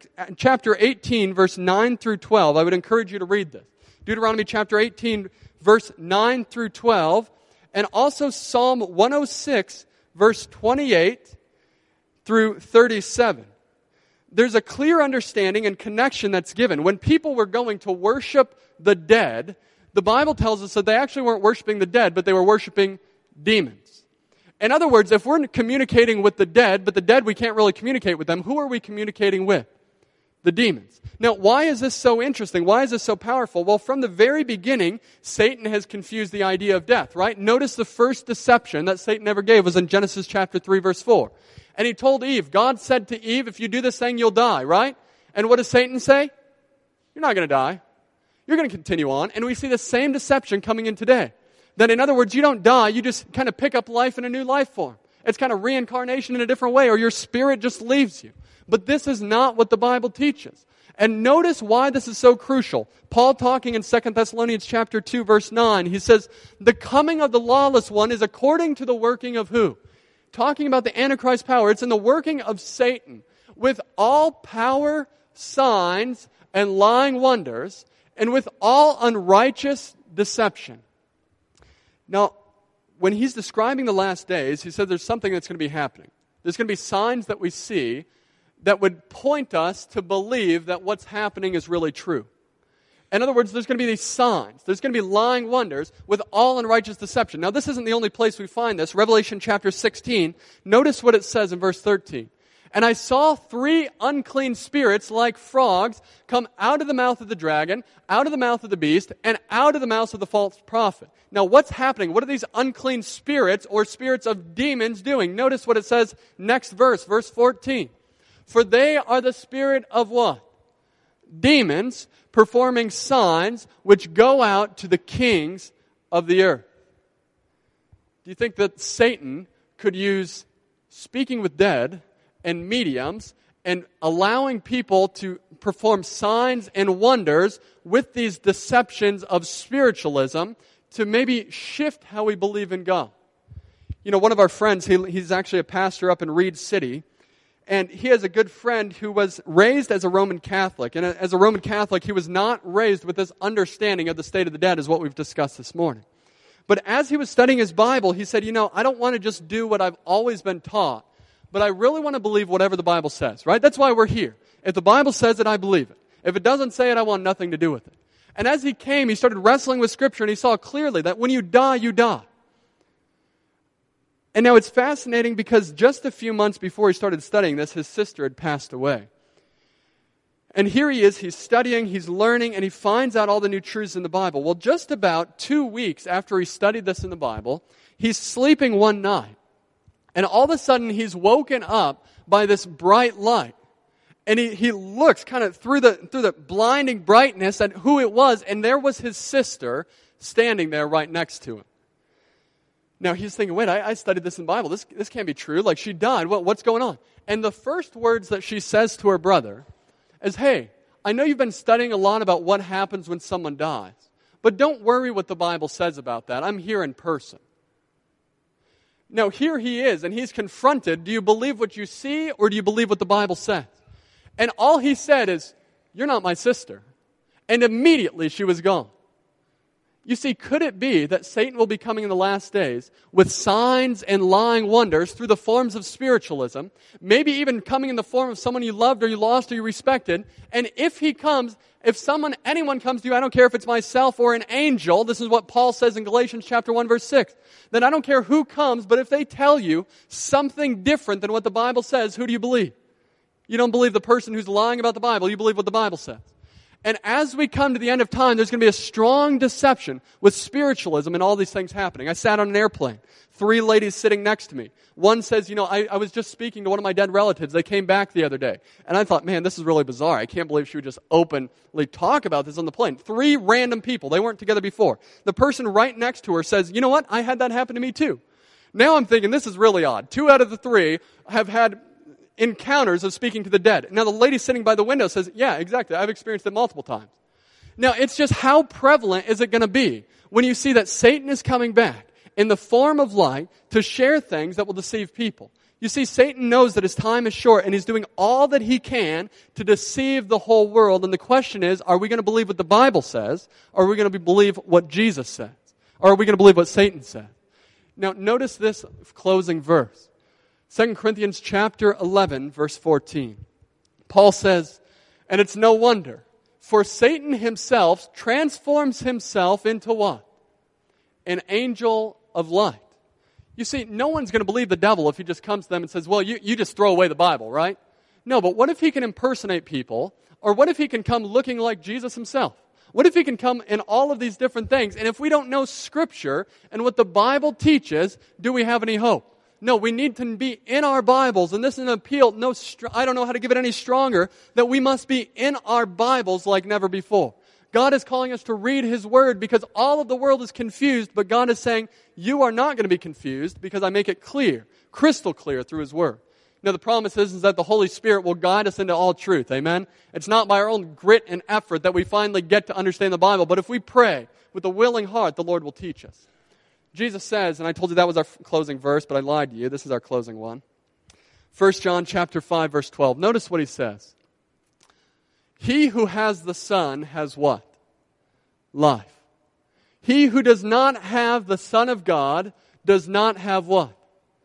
18, verse 9 through 12. I would encourage you to read this. Deuteronomy chapter 18, verse 9 through 12, and also Psalm 106, verse 28 through 37. There's a clear understanding and connection that's given. When people were going to worship the dead, the Bible tells us that they actually weren't worshiping the dead, but they were worshiping demons. In other words, if we're communicating with the dead, but the dead we can't really communicate with them, who are we communicating with? The demons. Now, why is this so interesting? Why is this so powerful? Well, from the very beginning, Satan has confused the idea of death, right? Notice the first deception that Satan ever gave was in Genesis chapter 3, verse 4. And he told Eve, God said to Eve, if you do this thing, you'll die, right? And what does Satan say? You're not going to die. You're going to continue on. And we see the same deception coming in today. That in other words, you don't die, you just kind of pick up life in a new life form. It's kind of reincarnation in a different way, or your spirit just leaves you. But this is not what the Bible teaches. And notice why this is so crucial. Paul talking in 2 Thessalonians chapter 2, verse 9, he says, the coming of the lawless one is according to the working of who? Talking about the Antichrist power. It's in the working of Satan with all power, signs, and lying wonders, and with all unrighteous deception. Now, when he's describing the last days, he said there's something that's going to be happening. There's going to be signs that we see that would point us to believe that what's happening is really true. In other words, there's going to be these signs. There's going to be lying wonders with all unrighteous deception. Now, this isn't the only place we find this. Revelation chapter 16, notice what it says in verse 13. And I saw 3 unclean spirits like frogs come out of the mouth of the dragon, out of the mouth of the beast, and out of the mouth of the false prophet. Now what's happening? What are these unclean spirits or spirits of demons doing? Notice what it says next verse 14. For they are the spirit of what? Demons performing signs which go out to the kings of the earth. Do you think that Satan could use speaking with dead and mediums and allowing people to perform signs and wonders with these deceptions of spiritualism to maybe shift how we believe in God? One of our friends, he's actually a pastor up in Reed City, and he has a good friend who was raised as a Roman Catholic. And as a Roman Catholic, he was not raised with this understanding of the state of the dead, as what we've discussed this morning. But as he was studying his Bible, he said, I don't want to just do what I've always been taught, but I really want to believe whatever the Bible says, right? That's why we're here. If the Bible says it, I believe it. If it doesn't say it, I want nothing to do with it. And as he came, he started wrestling with Scripture, and he saw clearly that when you die, you die. And now it's fascinating because just a few months before he started studying this, his sister had passed away. And here he is, he's studying, he's learning, and he finds out all the new truths in the Bible. Well, just about 2 weeks after he studied this in the Bible, he's sleeping one night. And all of a sudden, he's woken up by this bright light. And he looks kind of through the blinding brightness at who it was, and there was his sister standing there right next to him. Now he's thinking, wait, I studied this in the Bible. This can't be true. Like, she died. What's going on? And the first words that she says to her brother is, hey, I know you've been studying a lot about what happens when someone dies, but don't worry what the Bible says about that. I'm here in person. Now, here he is, and he's confronted. Do you believe what you see, or do you believe what the Bible says? And all he said is, you're not my sister. And immediately she was gone. You see, could it be that Satan will be coming in the last days with signs and lying wonders through the forms of spiritualism, maybe even coming in the form of someone you loved or you lost or you respected, and if he comes, if anyone comes to you, I don't care if it's myself or an angel, this is what Paul says in Galatians chapter 1 verse 6, then I don't care who comes, but if they tell you something different than what the Bible says, who do you believe? You don't believe the person who's lying about the Bible, you believe what the Bible says. And as we come to the end of time, there's going to be a strong deception with spiritualism and all these things happening. I sat on an airplane. 3 ladies sitting next to me. One says, I was just speaking to one of my dead relatives. They came back the other day. And I thought, man, this is really bizarre. I can't believe she would just openly talk about this on the plane. 3 random people. They weren't together before. The person right next to her says, you know what? I had that happen to me too. Now I'm thinking, this is really odd. 2 out of the 3 have had encounters of speaking to the dead. Now the lady sitting by the window says, yeah, exactly. I've experienced it multiple times. Now it's just how prevalent is it going to be when you see that Satan is coming back in the form of light to share things that will deceive people. You see, Satan knows that his time is short and he's doing all that he can to deceive the whole world. And the question is, are we going to believe what the Bible says? Or are we going to believe what Jesus says? Or are we going to believe what Satan says? Now notice this closing verse. 2 Corinthians chapter 11, verse 14. Paul says, and it's no wonder, for Satan himself transforms himself into what? An angel of light. You see, no one's going to believe the devil if he just comes to them and says, well, you just throw away the Bible, right? No, but what if he can impersonate people? Or what if he can come looking like Jesus himself? What if he can come in all of these different things? And if we don't know Scripture and what the Bible teaches, do we have any hope? No, we need to be in our Bibles, and this is an appeal, I don't know how to give it any stronger, that we must be in our Bibles like never before. God is calling us to read His Word because all of the world is confused, but God is saying, you are not going to be confused because I make it clear, crystal clear through His Word. Now the promise is that the Holy Spirit will guide us into all truth, amen? It's not by our own grit and effort that we finally get to understand the Bible, but if we pray with a willing heart, the Lord will teach us. Jesus says, and I told you that was our closing verse, but I lied to you. This is our closing one. 1 John chapter 5, verse 12. Notice what he says. He who has the Son has what? Life. He who does not have the Son of God does not have what?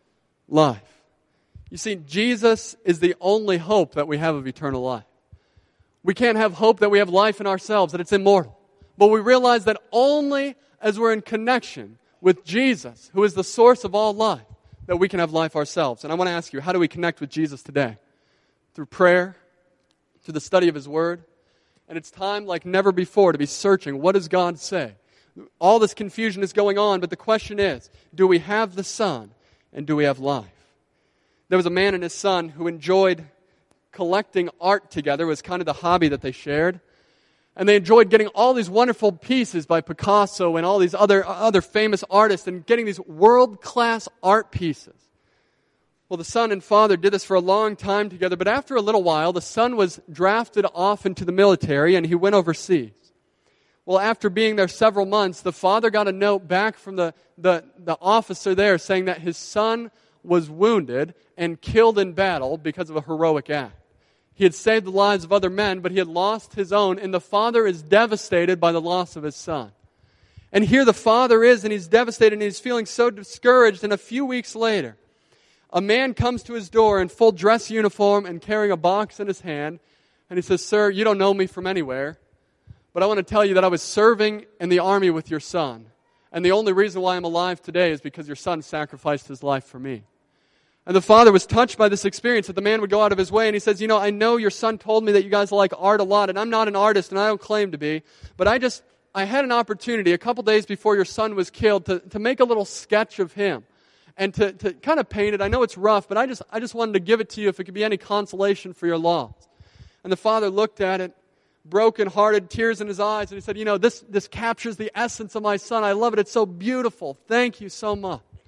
Life. You see, Jesus is the only hope that we have of eternal life. We can't have hope that we have life in ourselves, that it's immortal. But we realize that only as we're in connection with Jesus, who is the source of all life, that we can have life ourselves. And I want to ask you, how do we connect with Jesus today? Through prayer, through the study of His Word. And it's time like never before to be searching, what does God say? All this confusion is going on, but the question is, do we have the Son and do we have life? There was a man and his son who enjoyed collecting art together. It was kind of the hobby that they shared. And they enjoyed getting all these wonderful pieces by Picasso and all these other famous artists and getting these world-class art pieces. Well, the son and father did this for a long time together, but after a little while, the son was drafted off into the military and he went overseas. Well, after being there several months, the father got a note back from the officer there saying that his son was wounded and killed in battle because of a heroic act. He had saved the lives of other men, but he had lost his own, and the father is devastated by the loss of his son. And here the father is, and he's devastated, and he's feeling so discouraged, and a few weeks later, a man comes to his door in full dress uniform and carrying a box in his hand, and he says, "Sir, you don't know me from anywhere, but I want to tell you that I was serving in the army with your son, and the only reason why I'm alive today is because your son sacrificed his life for me." And the father was touched by this experience that the man would go out of his way, and he says, I know your son told me that you guys like art a lot, and I'm not an artist, and I don't claim to be, but I had an opportunity a couple days before your son was killed to make a little sketch of him and to kind of paint it. I know it's rough, but I just wanted to give it to you if it could be any consolation for your loss. And the father looked at it, broken-hearted, tears in his eyes, and he said, this captures the essence of my son. I love it. It's so beautiful. Thank you so much.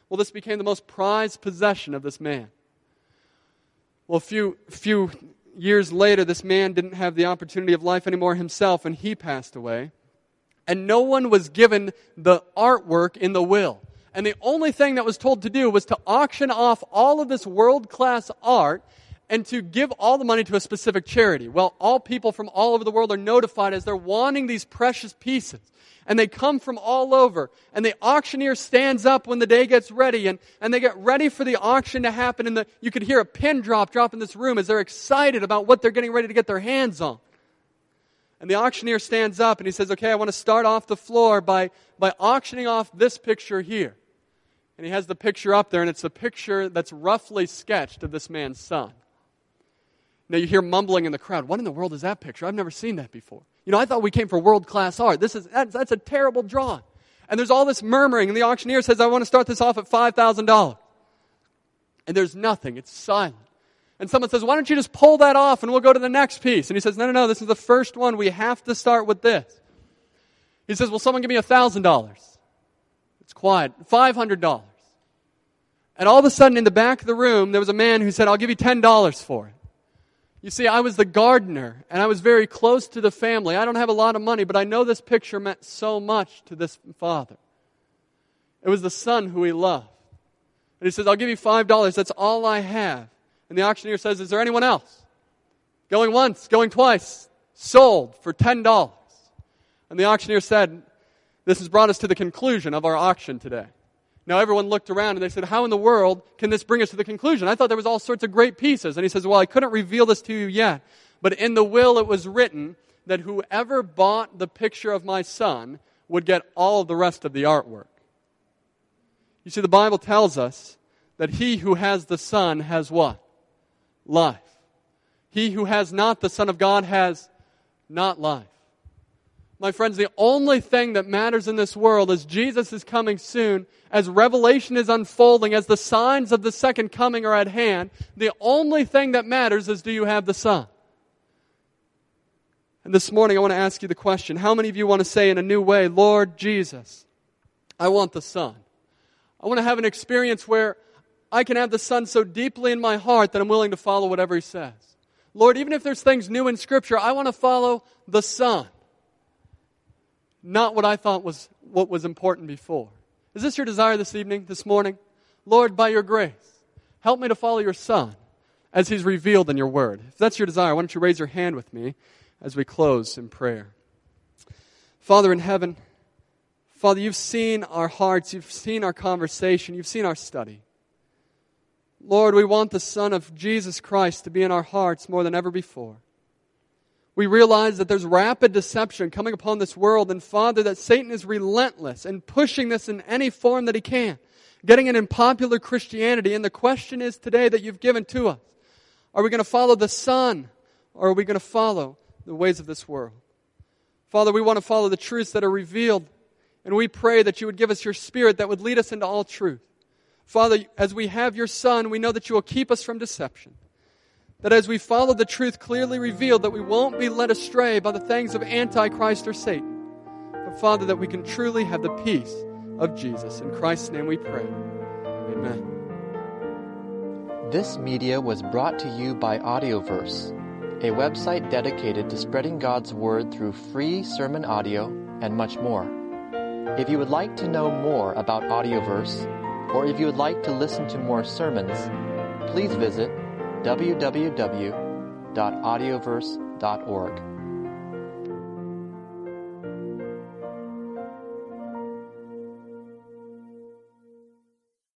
Well, this became the most prized possession of this man. Well, a few years later, this man didn't have the opportunity of life anymore himself, and he passed away. And no one was given the artwork in the will. And the only thing that was told to do was to auction off all of this world-class art and to give all the money to a specific charity. Well, all people from all over the world are notified as they're wanting these precious pieces. And they come from all over. And the auctioneer stands up when the day gets ready. And they get ready for the auction to happen. And you could hear a pin drop in this room as they're excited about what they're getting ready to get their hands on. And the auctioneer stands up and he says, okay, I want to start off the floor by auctioning off this picture here. And he has the picture up there, and it's a picture that's roughly sketched of this man's son. Now you hear mumbling in the crowd. What in the world is that picture? I've never seen that before. I thought we came for world-class art. That's a terrible drawing. And there's all this murmuring, and the auctioneer says, I want to start this off at $5,000. And there's nothing. It's silent. And someone says, why don't you just pull that off and we'll go to the next piece? And he says, no, this is the first one. We have to start with this. He says, will someone give me $1,000? It's quiet. $500. And all of a sudden in the back of the room, there was a man who said, I'll give you $10 for it. You see, I was the gardener, and I was very close to the family. I don't have a lot of money, but I know this picture meant so much to this father. It was the son who he loved. And he says, I'll give you $5. That's all I have. And the auctioneer says, is there anyone else? Going once, going twice. Sold for $10. And the auctioneer said, this has brought us to the conclusion of our auction today. Now everyone looked around and they said, how in the world can this bring us to the conclusion? I thought there was all sorts of great pieces. And he says, well, I couldn't reveal this to you yet. But in the will it was written that whoever bought the picture of my son would get all of the rest of the artwork. You see, the Bible tells us that he who has the Son has what? Life. He who has not the Son of God has not life. My friends, the only thing that matters in this world as Jesus is coming soon, as Revelation is unfolding, as the signs of the second coming are at hand, the only thing that matters is, do you have the Son? And this morning I want to ask you the question, how many of you want to say in a new way, Lord Jesus, I want the Son. I want to have an experience where I can have the Son so deeply in my heart that I'm willing to follow whatever He says. Lord, even if there's things new in Scripture, I want to follow the Son. Not what I thought was what was important before. Is this your desire this evening, this morning? Lord, by your grace, help me to follow your Son as He's revealed in your word. If that's your desire, why don't you raise your hand with me as we close in prayer. Father in heaven, Father, you've seen our hearts, you've seen our conversation, you've seen our study. Lord, we want the Son of Jesus Christ to be in our hearts more than ever before. We realize that there's rapid deception coming upon this world, and Father, that Satan is relentless in pushing this in any form that he can, getting it in popular Christianity. And the question is today that you've given to us, are we going to follow the Son, or are we going to follow the ways of this world? Father, we want to follow the truths that are revealed, and we pray that you would give us your Spirit that would lead us into all truth. Father, as we have your Son, we know that you will keep us from deception. That as we follow the truth clearly revealed, that we won't be led astray by the things of Antichrist or Satan. But Father, that we can truly have the peace of Jesus. In Christ's name we pray. Amen. This media was brought to you by Audioverse, a website dedicated to spreading God's Word through free sermon audio and much more. If you would like to know more about Audioverse, or if you would like to listen to more sermons, please visit www.audioverse.org.